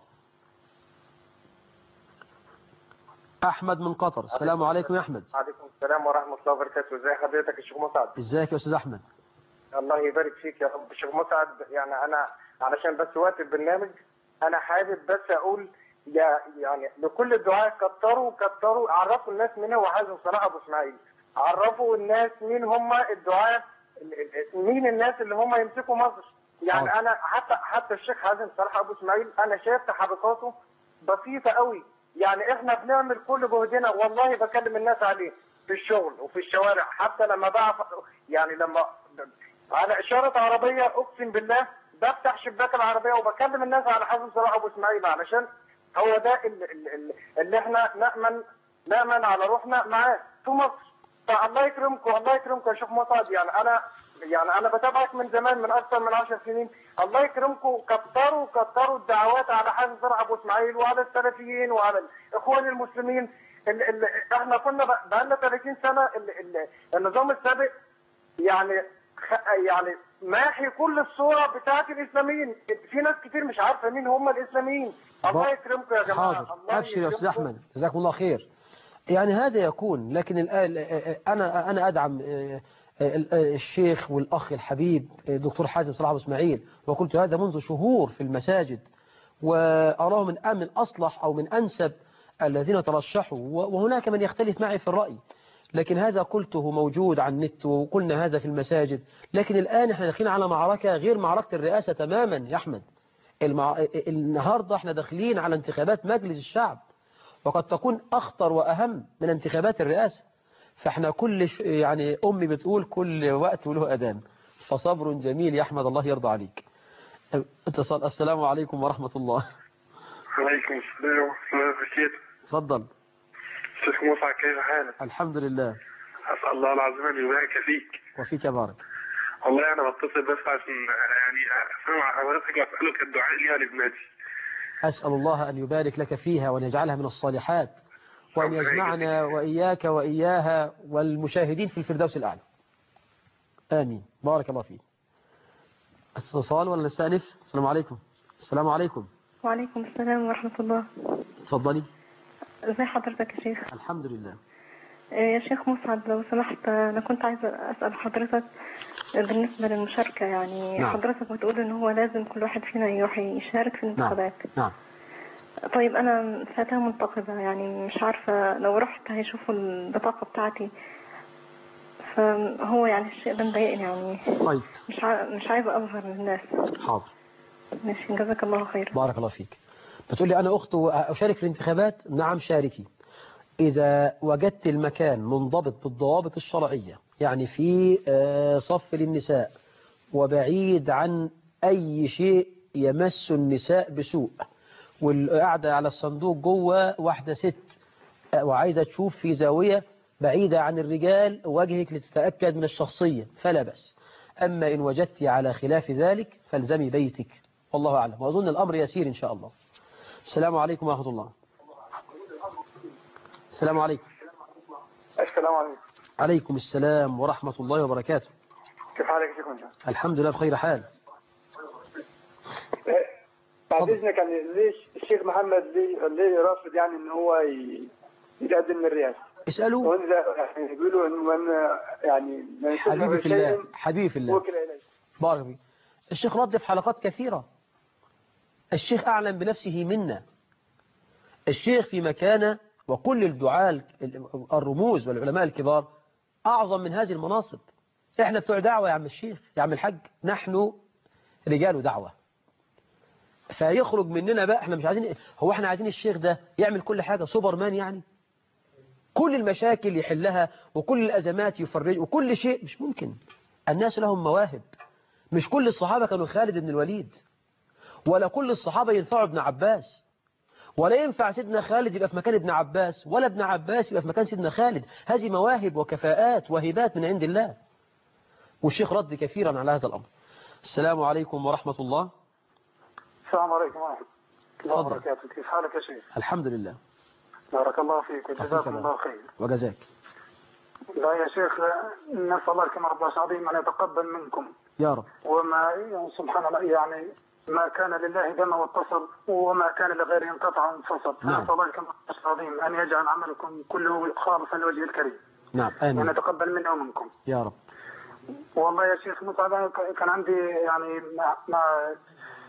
أحمد من قطر. السلام عليكم يا أحمد. عليكم السلام ورحمة الله وبركاته. ازي حضرتك يا شيخ مسعد؟ ازيك يا أستاذ أحمد؟ الله يبارك فيك يا رب. شيخ مسعد يعني أنا علشان بس وقت البرنامج أنا حابب بس أقول يعني لكل الدعاء كتروا كتروا عرفوا الناس مين هو حازم صلاح ابو اسماعيل، عرفوا الناس مين هم الدعاء، مين الناس اللي هم يمسكوا مصر. يعني حاضر. انا حتى حتى الشيخ حازم صلاح ابو اسماعيل انا شايف تحركاته بسيطه قوي. يعني احنا بنعمل كل جهدنا، والله بكلم الناس عليه في الشغل وفي الشوارع، حتى لما بقى يعني لما على اشاره عربيه اقسم بالله بفتح شباك العربيه وبكلم الناس على حازم صلاح ابو اسماعيل، علشان هو ده اللي, اللي, اللي احنا نامن نامن على روحنا معاه في مصر. فالله يكرمكم الله يكرمكم يا شيخ مصعب. يعني انا يعني انا بتابعك من زمان من اكثر من عشر سنين. الله يكرمكم كتروا كتروا الدعوات على حازم صلاح ابو اسماعيل وعلى السلفيين وعلى الاخوان المسلمين. ال ال احنا كنا بقى لنا ثلاثين سنه ال ال النظام السابق يعني يعني ماحي كل الصوره بتاعت الاسلاميين. في ناس كتير مش عارفه مين هم الاسلاميين. الله يكرمكم يا جماعه. حاضر. الله ابشر يا استاذ يكرمكم. احمد، جزاكم الله خير. يعني هذا يكون، لكن الآن انا انا ادعم الشيخ والاخ الحبيب دكتور حازم صلاح ابو اسماعيل، وقلت هذا منذ شهور في المساجد، واراه من من اصلح او من انسب الذين ترشحوا، وهناك من يختلف معي في الراي، لكن هذا قلته موجود على النت وقلنا هذا في المساجد. لكن الآن احنا داخلين على معركة غير معركة الرئاسة تماما يا أحمد. المع... النهاردة احنا داخلين على انتخابات مجلس الشعب، وقد تكون أخطر وأهم من انتخابات الرئاسة. فاحنا كل ش... يعني أمي بتقول كل وقت وله أذان، فصبر جميل يا أحمد، الله يرضى عليك. اتصال. السلام عليكم ورحمة الله. وعليكم السلام ورحمة الله وبركاته. تفضل. شيخ موسى كيف حالك؟ الحمد لله. أسأل الله العظيم أن يبارك فيك. وفيك بارك. والله أنا بتصل بس عشان يعني أسمع حضرتك وأسألك الدعاء ليها لابنتي. أسأل الله أن يبارك لك فيها وأن يجعلها من الصالحات، وأن يجمعنا وإياك وإياها والمشاهدين في الفردوس الأعلى. آمين. بارك الله فيك. اتصال ولا نستأنف؟ السلام عليكم. السلام عليكم. وعليكم السلام ورحمة الله. تفضلي. ازي حضرتك يا شيخ؟ الحمد لله. يا شيخ مسعد لو سمحت، أنا كنت عايزة أسأل حضرتك بالنسبة للمشاركة. يعني نعم. حضرتك بتقول إن هو لازم كل واحد فينا يروح يشارك في الانتخابات. نعم. طيب أنا فتاة منتقبة، يعني مش عارفة لو رحت هيشوفوا البطاقة بتاعتي، فهو يعني الشيء ده مضايقني يعني. طيب. مش ع... مش عايزة أظهر للناس. حاضر. ماشي، جزاك الله خير. بارك الله فيك. بتقول لي أنا أخت أشارك في الانتخابات؟ نعم شاركي، إذا وجدت المكان منضبط بالضوابط الشرعية، يعني في صف للنساء وبعيد عن أي شيء يمس النساء بسوء، والقاعدة على الصندوق جوه واحدة ست وعايزة تشوف في زاوية بعيدة عن الرجال وجهك لتتأكد من الشخصية، فلا بأس. أما إن وجدت على خلاف ذلك فالزمي بيتك، والله أعلم، وأظن الأمر يسير إن شاء الله. السلام عليكم ورحمة الله. السلام عليكم. السلام عليكم. عليكم السلام ورحمة الله وبركاته. كيف حالك يا شيخ انت؟ الحمد لله بخير حال. بعد اذنك يعني ليش الشيخ محمد ليه ليه رافض يعني ان هو يتقدم للرئاسه؟ اسألوا. يعني يقولوا انه من يعني من حبيبي في الله حبيبي في الله. وكل اليه. بارك فيك. الشيخ رد في حلقات كثيرة. الشيخ أعلم بنفسه منا. الشيخ في مكانه، وكل الدعاة الرموز والعلماء الكبار أعظم من هذه المناصب. إحنا بتوع دعوة يا عم الشيخ، يا عم الحاج، نحن رجال دعوة. فيخرج مننا بقى، إحنا مش عايزين، هو إحنا عايزين الشيخ ده يعمل كل حاجة سوبرمان يعني؟ كل المشاكل يحلها وكل الأزمات يفرج وكل شيء؟ مش ممكن. الناس لهم مواهب. مش كل الصحابة كانوا خالد بن الوليد، ولا كل الصحابة ينفعوا ابن عباس، ولا ينفع سيدنا خالد يبقى في مكان ابن عباس، ولا ابن عباس يبقى في مكان سيدنا خالد. هذه مواهب وكفاءات وهبات من عند الله. والشيخ رد كثيرا على هذا الأمر. السلام عليكم ورحمة الله. السلام عليكم ورحمه الله تفضل. وبركاته. كيف حالك يا شيخ؟ الحمد لله. بارك الله فيك وجزاكم أخيك الله خير. وجزاك. لا يا شيخ، نسال الله كما رب العظيم ان يتقبل منكم، يا رب. وما يعني سبحان الله يعني ما كان لله دام واتصل، وما كان لغيره انقطع وانفصل. نعم. نسال الله كما رب العظيم ان يجعل عملكم كله خالصا لوجهه الكريم، نعم وان آمين. يتقبل منا ومنكم. يا رب. والله يا شيخ مسعد كان عندي يعني مع, مع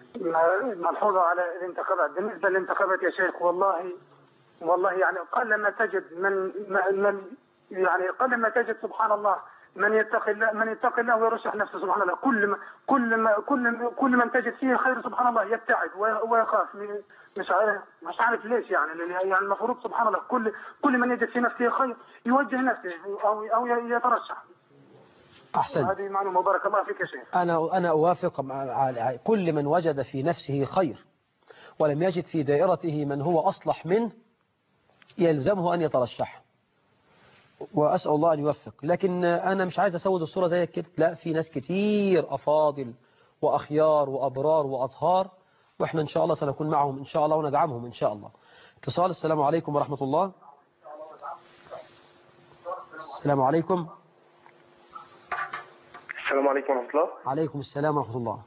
ملحوظة على الانتخابات. بالنسبة للانتخابات يا شيخ، والله والله يعني قل ما تجد من من يعني قل ما تجد سبحان الله من يتقي الله من يتقي الله ويرشح نفسه سبحان الله. كل ما كل ما كل كل من تجد فيه خير سبحان الله يبتعد ويخاف. مش عارف مش عارف ليش يعني يعني المفروض سبحان الله كل كل من يجد في نفسه خير يوجه نفسه او او يترشح. أحسن. هذه معلومة بارك الله فيك يا شيخ. أنا أنا أوافق مع كل من وجد في نفسه خير ولم يجد في دائرته من هو أصلح منه يلزمه أن يترشح، وأسأل الله أن يوفق. لكن أنا مش عايز أسود الصورة زي كده، لا، في ناس كتير أفاضل وأخيار وأبرار وأطهار، وإحنا إن شاء الله سنكون معهم إن شاء الله وندعمهم إن شاء الله. اتصال. السلام عليكم ورحمة الله. السلام عليكم. السلام عليكم ورحمة الله. عليكم السلام ورحمة الله.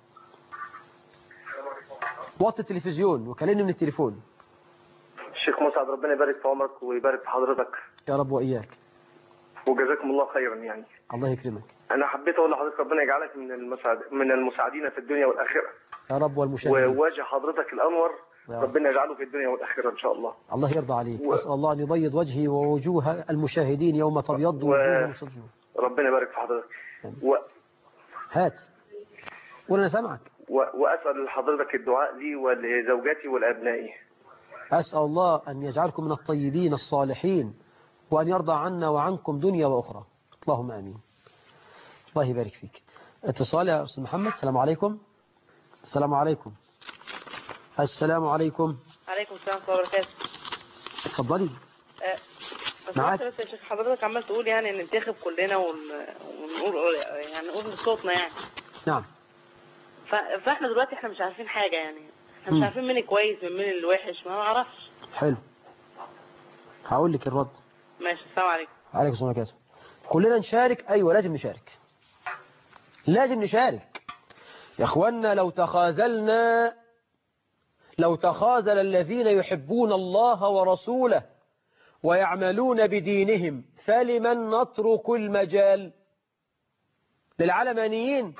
وطي التلفزيون وكلمني من التليفون. الشيخ مسعد، ربنا يبارك في عمرك ويبارك في حضرتك. يا رب وإياك. وجزاكم الله خيرا. يعني الله يكرمك. أنا حبيت أقول لحضرتك ربنا يجعلك من المساعد من المساعدين في الدنيا والآخرة. يا رب. والمشاهدين. ووجه حضرتك الأنور ربنا يجعله في الدنيا والآخرة إن شاء الله. الله يرضى عليك. و... أسأل الله أن يبيض وجهي ووجوه المشاهدين يوم تبيض وجوه المشاهدين. ربنا يبارك في حضرتك. و... هات قول أنا سامعك. و... وأسأل حضرتك الدعاء لي ولزوجاتي والأبنائي. أسأل الله أن يجعلكم من الطيبين الصالحين وأن يرضى عنا وعنكم دنيا وأخرى. اللهم آمين. الله يبارك فيك. اتصال يا أستاذ محمد. السلام عليكم. السلام عليكم. السلام عليكم. عليكم السلام ورحمة الله وبركاته. اتفضلي. أه بس معاك. بس يا شيخ حضرتك عمال تقول يعني ننتخب كلنا ونقول يعني نقول بصوتنا يعني. نعم. فاحنا دلوقتي احنا مش عارفين حاجة يعني. احنا مش عارفين مين الكويس من مين الوحش، ما نعرفش. حلو. هقول لك الرد. ماشي. السلام عليكم. عليكم السلام عليكم. كلنا نشارك. أيوة لازم نشارك. لازم نشارك يا أخوانا. لو تخاذلنا لو تخاذل الذين يحبون الله ورسوله ويعملون بدينهم فلمن نترك المجال؟ للعلمانيين،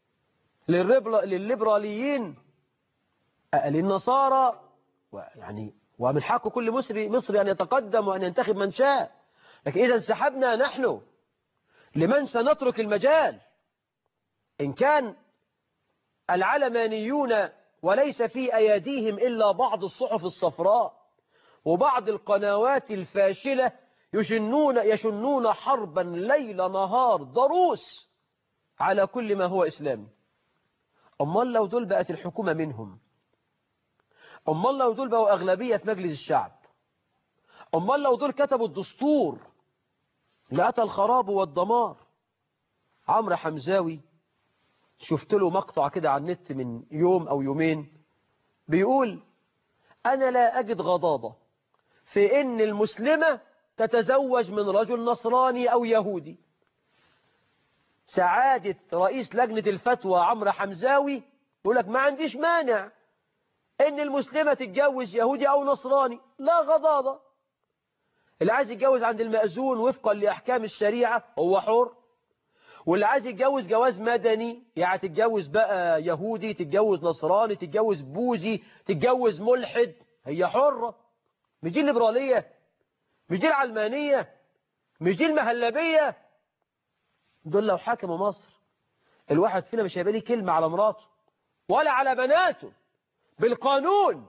للليبراليين، للنصارى، يعني ومن حق كل مصري مصري أن يتقدم وأن ينتخب من شاء. لكن إذا انسحبنا نحن لمن سنترك المجال؟ إن كان العلمانيون وليس في أيديهم إلا بعض الصحف الصفراء وبعض القنوات الفاشلة يشنون يشنون حربا ليل نهار ضروس على كل ما هو إسلامي. أمال لو دول بقت الحكومة منهم؟ أمال لو دول بقوا أغلبية في مجلس الشعب؟ أمال لو دول كتبوا الدستور لأتى الخراب والدمار؟ عمرو حمزاوي شفت له مقطع كده على النت من يوم أو يومين بيقول أنا لا أجد غضاضة في إن المسلمة تتزوج من رجل نصراني أو يهودي. سعادة رئيس لجنة الفتوى عمرو حمزاوي يقول لك ما عنديش مانع إن المسلمة تتجوز يهودي أو نصراني، لا غضاضة. اللي عايز يتجوز عند المأذون وفقا لأحكام الشريعة هو حر، واللي عايز يتجوز جواز مدني يعني تتجوز بقى يهودي، تتجوز نصراني، تتجوز بوذي، تتجوز ملحد، هي حرة. مش دي الليبرالية؟ مش دي العلمانية؟ مش دي المهلبية؟ دول لو حكموا مصر الواحد فينا مش هيبقى ليه كلمة على مراته ولا على بناته بالقانون.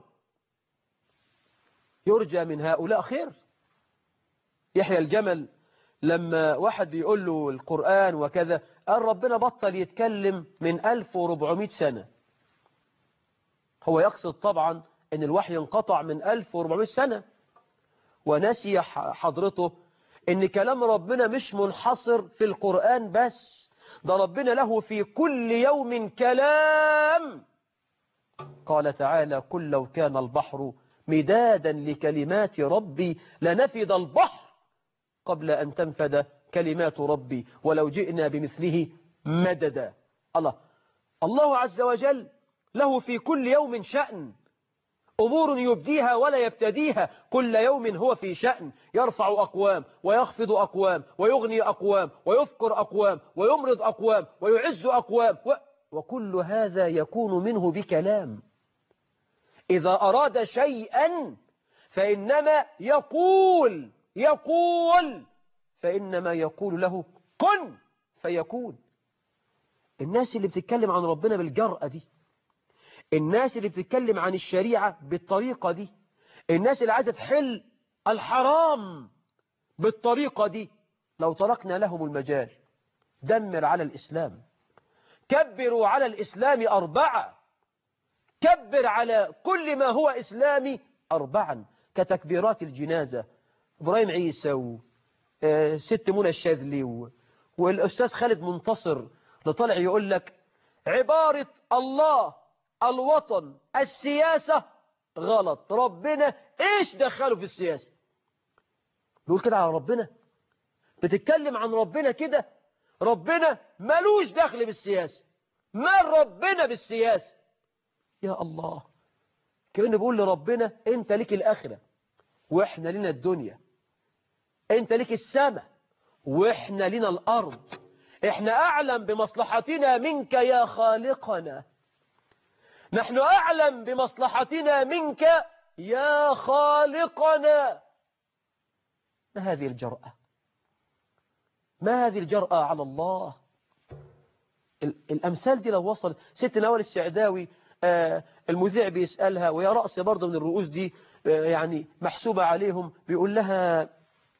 يرجى من هؤلاء خير. يحيى الجمل لما واحد بيقول له القرآن وكذا قال ربنا بطل يتكلم من ألف وأربعمائة سنة. هو يقصد طبعا ان الوحي انقطع من ألف وأربعمائة سنة، ونسي حضرته ان كلام ربنا مش منحصر في القرآن بس، ده ربنا له في كل يوم كلام. قال تعالى قل لو كان البحر مدادا لكلمات ربي لنفد البحر قبل أن تنفد كلمات ربي ولو جئنا بمثله مددا. الله الله عز وجل له في كل يوم شأن، أمور يبديها ولا يبتديها، كل يوم هو في شأن، يرفع أقوام ويخفض أقوام ويغني أقوام ويفقر أقوام ويمرض أقوام ويعز أقوام و... وكل هذا يكون منه بكلام. إذا أراد شيئا فإنما يقول يقول فإنما يقول له كن فيكون. الناس اللي بتتكلم عن ربنا بالجرأة دي، الناس اللي بتتكلم عن الشريعة بالطريقة دي، الناس اللي عايزة تحل الحرام بالطريقة دي، لو تركنا لهم المجال دمر على الإسلام، كبروا على الإسلام أربعة، كبر على كل ما هو إسلامي أربعا، كتكبيرات الجنازة، إبراهيم عيسى وست منى الشاذلي والأستاذ خالد منتصر لطلع يقول لك عبارة الله الوطن السياسة غلط، ربنا إيش دخله في السياسة؟ بيقول كده على ربنا؟ بتتكلم عن ربنا كده؟ ربنا ملوش دخل بالسياسة، ما ربنا بالسياسة؟ يا الله، كأنه بيقول لربنا انت ليك الآخرة واحنا لنا الدنيا، انت ليك السماء واحنا لنا الأرض، احنا أعلم بمصلحتنا منك يا خالقنا، نحن أعلم بمصلحتنا منك يا خالقنا. ما هذه الجرأة؟ ما هذه الجرأة على الله؟ الأمثال دي لو وصلت ست نوال السعداوي آه المذيع بيسألها ويا رأس برضه من الرؤوس دي آه يعني محسوبة عليهم، بيقول لها آه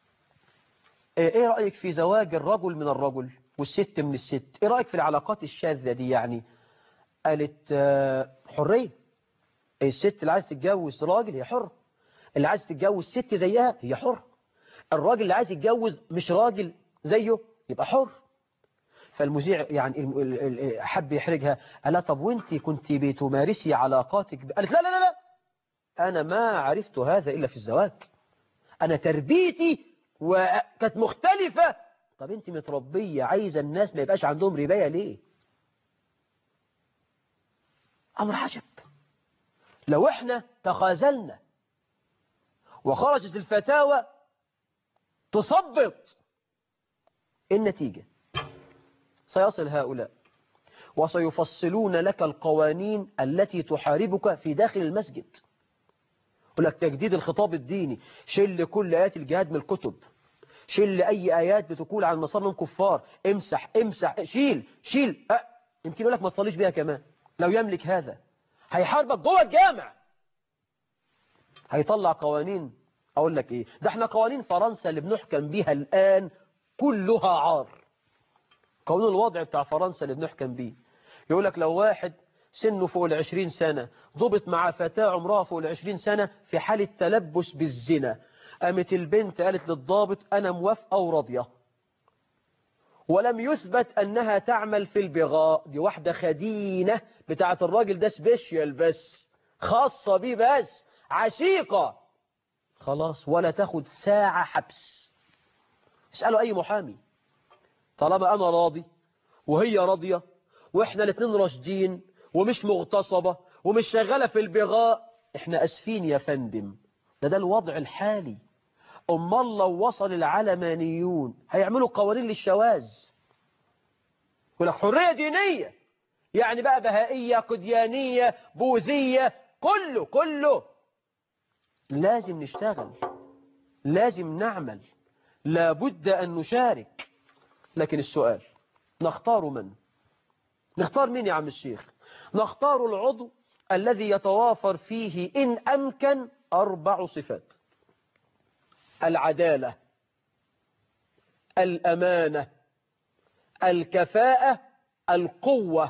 ايه رأيك في زواج الرجل من الرجل والست من الست، ايه رأيك في العلاقات الشاذة دي؟ يعني قالت آه حرية، الست اللي عايز تتجوز راجل هي حر، اللي عايز تتجوز ست زيها هي حر، الراجل اللي عايز يتجوز مش راجل زيه يبقى حر. فالمذيع يعني حب يحرجها، قال لها طب وانت كنت بتمارسي علاقاتك؟ قالت لا لا لا لا انا ما عرفت هذا الا في الزواج، انا تربيتي وكانت مختلفة. طب انت متربية عايزة الناس ما يبقاش عندهم رباية ليه؟ امر عجب. لو احنا تخاذلنا وخرجت الفتاوى تصبط، النتيجة سيصل هؤلاء وسيفصلون لك القوانين التي تحاربك في داخل المسجد. يقول لك تجديد الخطاب الديني، شل كل آيات الجهاد من الكتب، شل أي آيات بتقول عن النصارى انهم كفار، امسح امسح شيل شيل أه. يمكن يقول لك ما تصليش بيها كمان لو يملك هذا، هيحاربك جوه الجامع، هيطلع قوانين. أقول لك إيه ده، احنا قوانين فرنسا اللي بنحكم بيها الآن كلها عار. قانون الوضع بتاع فرنسا اللي بنحكم بيه يقول لك لو واحد سنه فوق العشرين سنة ضبط مع فتاة عمرها فوق العشرين سنة في حالة تلبس بالزنا، قامت البنت قالت للضابط أنا موافقة وراضية، ولم يثبت أنها تعمل في البغاء، دي واحدة خدينة بتاعت الراجل ده سبيشيال بس خاصة بيه بس عشيقة، خلاص ولا تاخد ساعة حبس. اسألوا أي محامي، طالما أنا راضي وهي راضية وإحنا الاثنين راشدين ومش مغتصبة ومش شغالة في البغاء، إحنا أسفين يا فندم، ده ده الوضع الحالي. أمال لو وصل العلمانيون هيعملوا قوانين للشواذ، يقول لك حرية دينية، يعني بقى بهائية قديانية بوذية، كله كله لازم نشتغل، لازم نعمل، لابد أن نشارك. لكن السؤال نختار من؟ نختار مين يا عم الشيخ؟ نختار العضو الذي يتوافر فيه إن أمكن أربع صفات: العدالة، الأمانة، الكفاءة، القوة.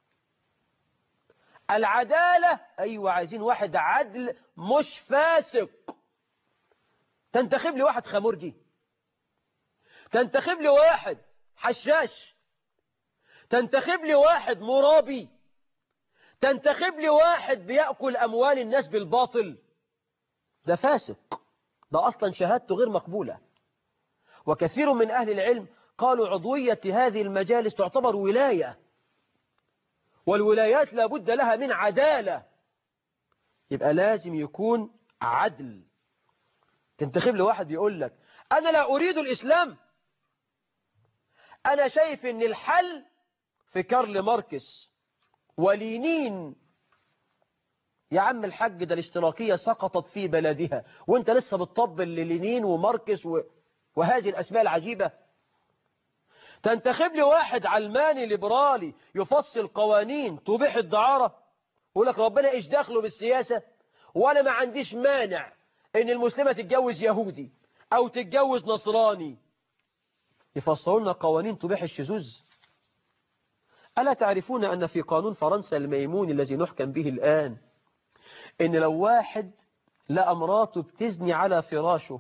العدالة، أيوة عايزين واحد عدل مش فاسق. تنتخب لي واحد خمرجي، تنتخب لي واحد حشاش، تنتخب لي واحد مرابي، تنتخب لي واحد بيأكل أموال الناس بالباطل، ده فاسق، ده أصلا شهادته غير مقبولة. وكثير من أهل العلم قالوا عضوية هذه المجالس تعتبر ولاية، والولايات لابد لها من عدالة، يبقى لازم يكون عدل. تنتخب لي واحد يقول لك أنا لا أريد الإسلام، أنا شايف أن الحل في كارل ماركس ولينين. يا عم الحاج ده الاشتراكية سقطت في بلدها وانت لسه بتطبل للينين وماركس و... وهذه الأسماء العجيبة. تنتخب لي واحد علماني ليبرالي يفصل قوانين تبيح الدعارة يقول لك ربنا ايش دخله بالسياسة، وانا ما عنديش مانع ان المسلمة تتجوز يهودي او تتجوز نصراني. يفصلوا لنا قوانين تبيح الشذوذ. ألا تعرفون أن في قانون فرنسا الميمون الذي نحكم به الآن إن لو واحد لقى امراته بتزني على فراشه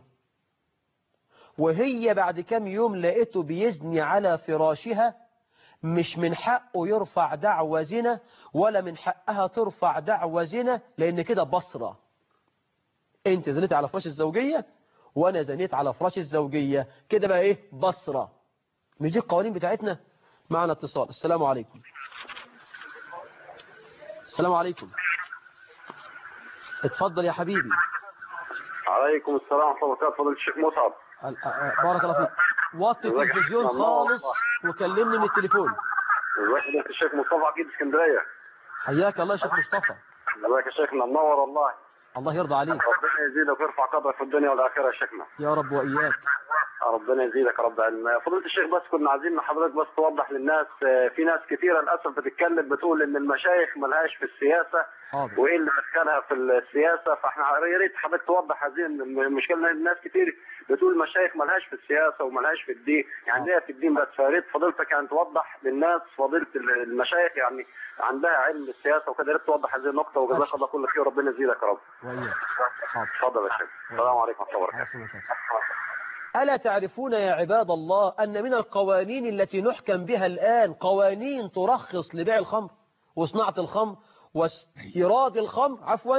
وهي بعد كام يوم لقيته بيزني على فراشها، مش من حقه يرفع دعوى زنا ولا من حقها ترفع دعوى زنا، لأن كده بصرة. انت زنيت على فراش الزوجية وانا زنيت على فراش الزوجية، كده بقى ايه؟ بصرة. مش دي القوانين بتاعتنا؟ معنا اتصال. السلام عليكم. السلام عليكم. اتفضل يا حبيبي. عليكم السلام ورحمة الله وبركاته. فضيلة الشيخ مصعب. بارك الله فيك. وطي التلفزيون خالص وكلمني من التليفون. ازيك يا شيخ مصطفى؟ اكيد اسكندريه. حياك الله يا شيخ مصطفى. ازيك يا شيخنا؟ منور والله. الله يرضى عليك. ربنا يزيدك ويرفع قدرك في الدنيا والاخره يا شيخنا. يا رب واياك. ربنا يزيدك يا رب علم. فضيلة الشيخ بس كنا عايزين من حضرتك بس توضح للناس، في ناس كثيره للاسف بتتكلم بتقول ان المشايخ ملهاش في السياسه حاضر. وايه اللي دخلها في السياسه، فاحنا يا ريت حضرتك توضح هذه المشكله. الناس كتير بتقول المشايخ ملهاش في السياسه وملهاش في الدين، يعني ليها في الدين بس. فيا ريت فضيلتك يعني توضح للناس فضيله المشايخ يعني عندها علم السياسه وكده، يا ريت توضح هذه النقطه وجزاك الله كل خير وربنا يزيدك يا رب. وإياك. اتفضل يا شيخ. السلام عليكم ورحمه الله وبركاته. ألا تعرفون يا عباد الله أن من القوانين التي نحكم بها الآن قوانين ترخص لبيع الخمر وصناعة الخمر واستيراد الخمر عفوا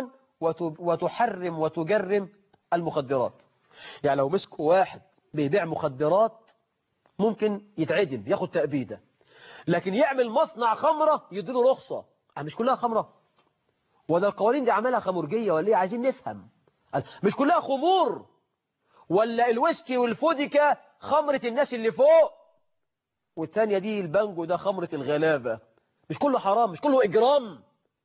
وتحرم وتجرم المخدرات. يعني لو مسكوا واحد بيبيع مخدرات ممكن يتعدم ياخد تأبيدة، لكن يعمل مصنع خمرة يديله رخصة. مش كلها خمرة؟ ولا القوانين دي عملها خمرجية ولا ايه؟ عايزين نفهم. مش كلها خمور؟ ولا الويسكي والفوديكا خمرة الناس اللي فوق والتانية دي البانجو ده خمرة الغلابة؟ مش كله حرام؟ مش كله إجرام؟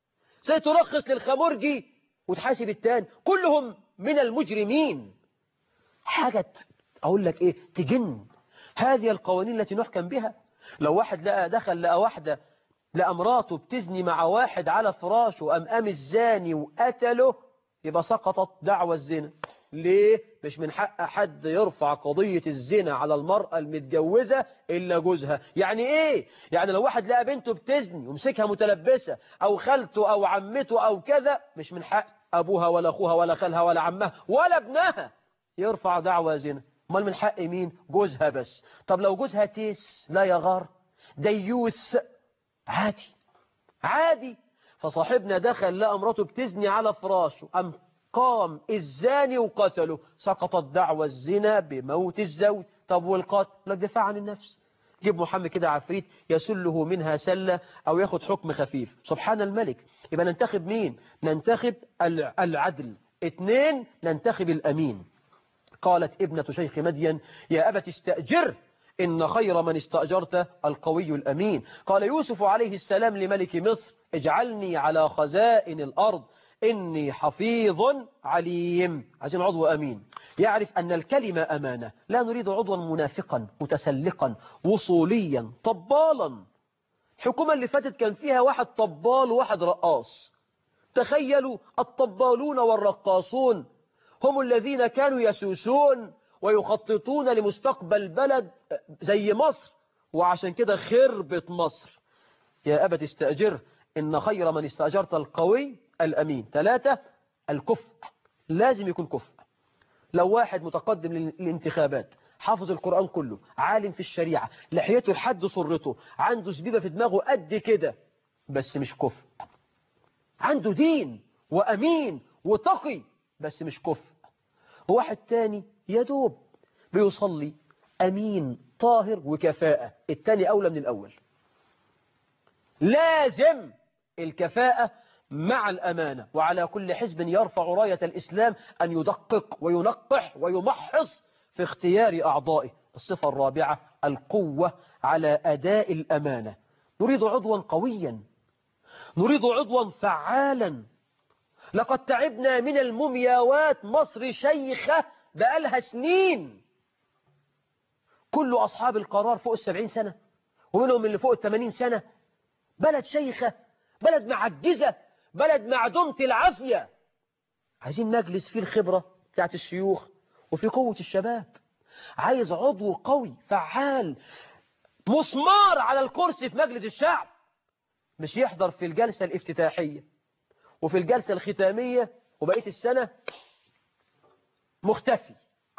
سيترخص للخمرجي وتحاسب التاني؟ كلهم من المجرمين. حاجة أقول لك إيه تجن. هذه القوانين التي نحكم بها. لو واحد لقى دخل لقى واحدة لقى مراته بتزني مع واحد على فراشه وقام قام الزاني وقتله، يبقى سقطت دعوى الزنا. ليه؟ مش من حق حد يرفع قضية الزنا على المرأة المتجوزة إلا جوزها. يعني إيه؟ يعني لو واحد لقى بنته بتزني ومسكها متلبسة أو خالته أو عمته أو كذا، مش من حق أبوها ولا أخوها ولا خالها ولا عمها ولا ابنها يرفع دعوى زنا. امال من حق مين؟ جوزها بس. طب لو جوزها تيس لا يغار ديوس، عادي عادي. فصاحبنا دخل لقى مراته بتزني على فراشه، أم قام الزاني وقتله، سقطت دعوى الزنا بموت الزوج. طب والقتل؟ لك دفاع عن النفس. جيب محمد كده عفريت يسله منها سلة أو ياخد حكم خفيف. سبحان الملك. يبقى ننتخب مين؟ ننتخب العدل. اثنين، ننتخب الأمين. قالت ابنة شيخ مدين يا أبت استأجر إن خير من استأجرت القوي الأمين. قال يوسف عليه السلام لملك مصر اجعلني على خزائن الأرض إني حفيظ عليم. عايزين عضو أمين يعرف أن الكلمة أمانة. لا نريد عضوا منافقا متسلقا وصوليا طبالا. الحكومة اللي فاتت كان فيها واحد طبال وواحد رقاص. تخيلوا الطبالون والرقاصون هم الذين كانوا يسوسون ويخططون لمستقبل بلد زي مصر، وعشان كده خربت مصر. يا أبت استأجر إن خير من استأجرت القوي الأمين. ثلاثة، الكفء. لازم يكون كفء. لو واحد متقدم للانتخابات حافظ القرآن كله، عالم في الشريعة، لحيته لحد سرته، عنده زبيبة في دماغه قد كده، بس مش كفء. عنده دين وأمين وتقي بس مش كفء. وواحد تاني يدوب بيصلي، أمين طاهر وكفاءة، التاني أولى من الأول. لازم الكفاءة مع الأمانة. وعلى كل حزب يرفع راية الإسلام أن يدقق وينقح ويمحص في اختيار أعضائه. الصفة الرابعة القوة على أداء الأمانة. نريد عضوا قويا نريد عضوا فعالا. لقد تعبنا من المومياوات. مصر شيخة بقالها سنين. كل أصحاب القرار فوق السبعين سنة، ومنهم اللي فوق الثمانين سنة. بلد شيخة، بلد معجزة، بلد معدومة العافية. عايزين مجلس فيه الخبرة بتاعت الشيوخ وفي قوة الشباب. عايز عضو قوي فعال مسمار على الكرسي في مجلس الشعب، مش يحضر في الجلسة الافتتاحية وفي الجلسة الختامية وبقية السنة مختفي.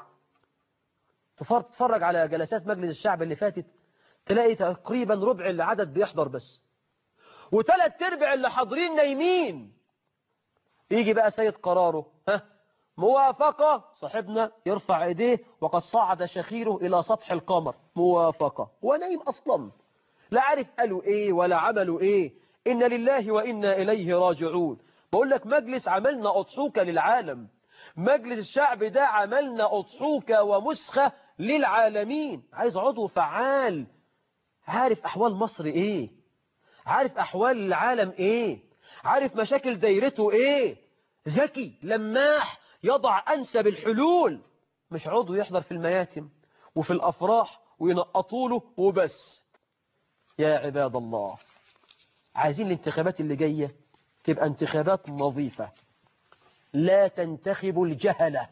تتفرج على جلسات مجلس الشعب اللي فاتت تلاقي تقريبا ربع العدد بيحضر بس، وثلاث ارباع اللي حاضرين نايمين. يجي بقى سيد قراره، ها موافقة، صاحبنا يرفع ايديه وقد صعد شخيره الى سطح القمر، موافقة، ونايم اصلا لا عارف قالوا ايه ولا عملوا ايه. إن لله وإنا إليه راجعون. بقول لك مجلس عملنا أضحوكة للعالم. مجلس الشعب ده عملنا أضحوكة ومسخة للعالمين. عايز عضو فعال عارف أحوال مصر إيه، عارف أحوال العالم إيه، عارف مشاكل دايرته إيه، ذكي لماح يضع أنسب الحلول. مش عضو يحضر في المياتم وفي الأفراح وينقطوا له وبس. يا عباد الله، عايزين الانتخابات اللي جاية تبقى انتخابات نظيفة. لا تنتخبوا الجهلة،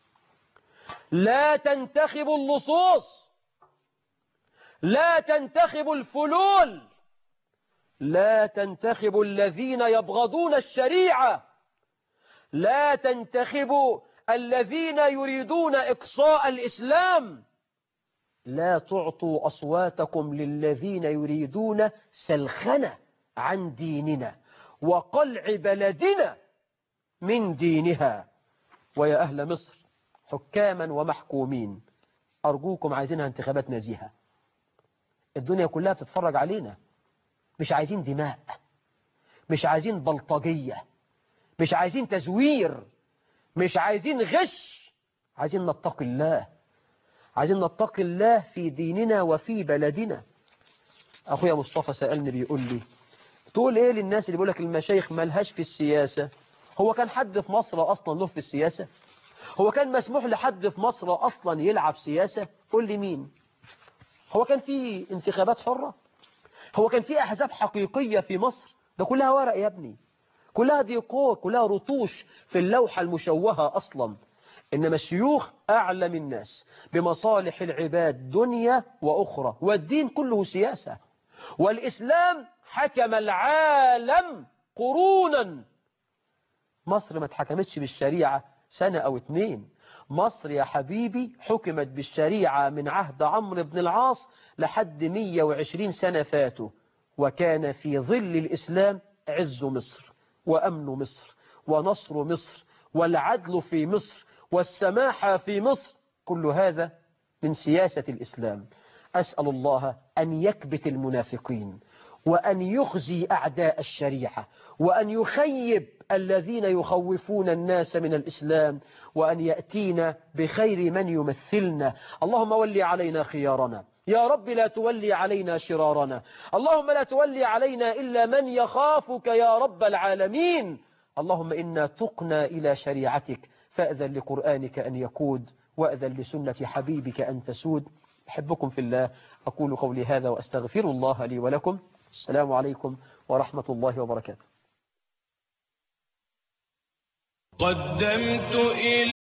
لا تنتخبوا اللصوص، لا تنتخبوا الفلول، لا تنتخبوا الذين يبغضون الشريعة، لا تنتخبوا الذين يريدون إقصاء الإسلام. لا تعطوا أصواتكم للذين يريدون سلخنة عن ديننا وقلع بلدنا من دينها. ويا أهل مصر حكاما ومحكومين، أرجوكم عايزينها انتخابات نزيهة. الدنيا كلها بتتفرج علينا. مش عايزين دماء، مش عايزين بلطجية، مش عايزين تزوير، مش عايزين غش. عايزين نتقي الله، عايزين نتقي الله في ديننا وفي بلدنا. أخويا مصطفى سألني بيقول لي تقول إيه للناس اللي بيقولك المشايخ مالهاش في السياسة؟ هو كان حد في مصر أصلا له في السياسة؟ هو كان مسموح لحد في مصر أصلا يلعب سياسة؟ قول لي مين؟ هو كان في انتخابات حرة؟ هو كان في أحزاب حقيقية في مصر؟ ده كلها ورق يا ابني، كلها ديكور، كلها رطوش في اللوحة المشوهة أصلا. إنما الشيوخ أعلم الناس بمصالح العباد دنيا وأخرى، والدين كله سياسة. والإسلام حكم العالم قرونا. مصر ما اتحكمتش بالشريعة سنة أو اتنين. مصر يا حبيبي حكمت بالشريعة من عهد عمرو بن العاص لحد مية وعشرين سنة فاتوا، وكان في ظل الإسلام عز مصر وأمن مصر ونصر مصر والعدل في مصر والسماحة في مصر. كل هذا من سياسة الإسلام. أسأل الله أن يكبت المنافقين وأن يخزي أعداء الشريعة وأن يخيب الذين يخوفون الناس من الإسلام، وأن يأتينا بخير من يمثلنا. اللهم ولي علينا خيارنا يا رب، لا تولي علينا شرارنا. اللهم لا تولي علينا إلا من يخافك يا رب العالمين. اللهم إنا تقنا إلى شريعتك، فأذن لقرآنك أن يقود، وأذن لسنة حبيبك أن تسود. أحبكم في الله، أقول قولي هذا وأستغفر الله لي ولكم. السلام عليكم ورحمة الله وبركاته. قدمت إلى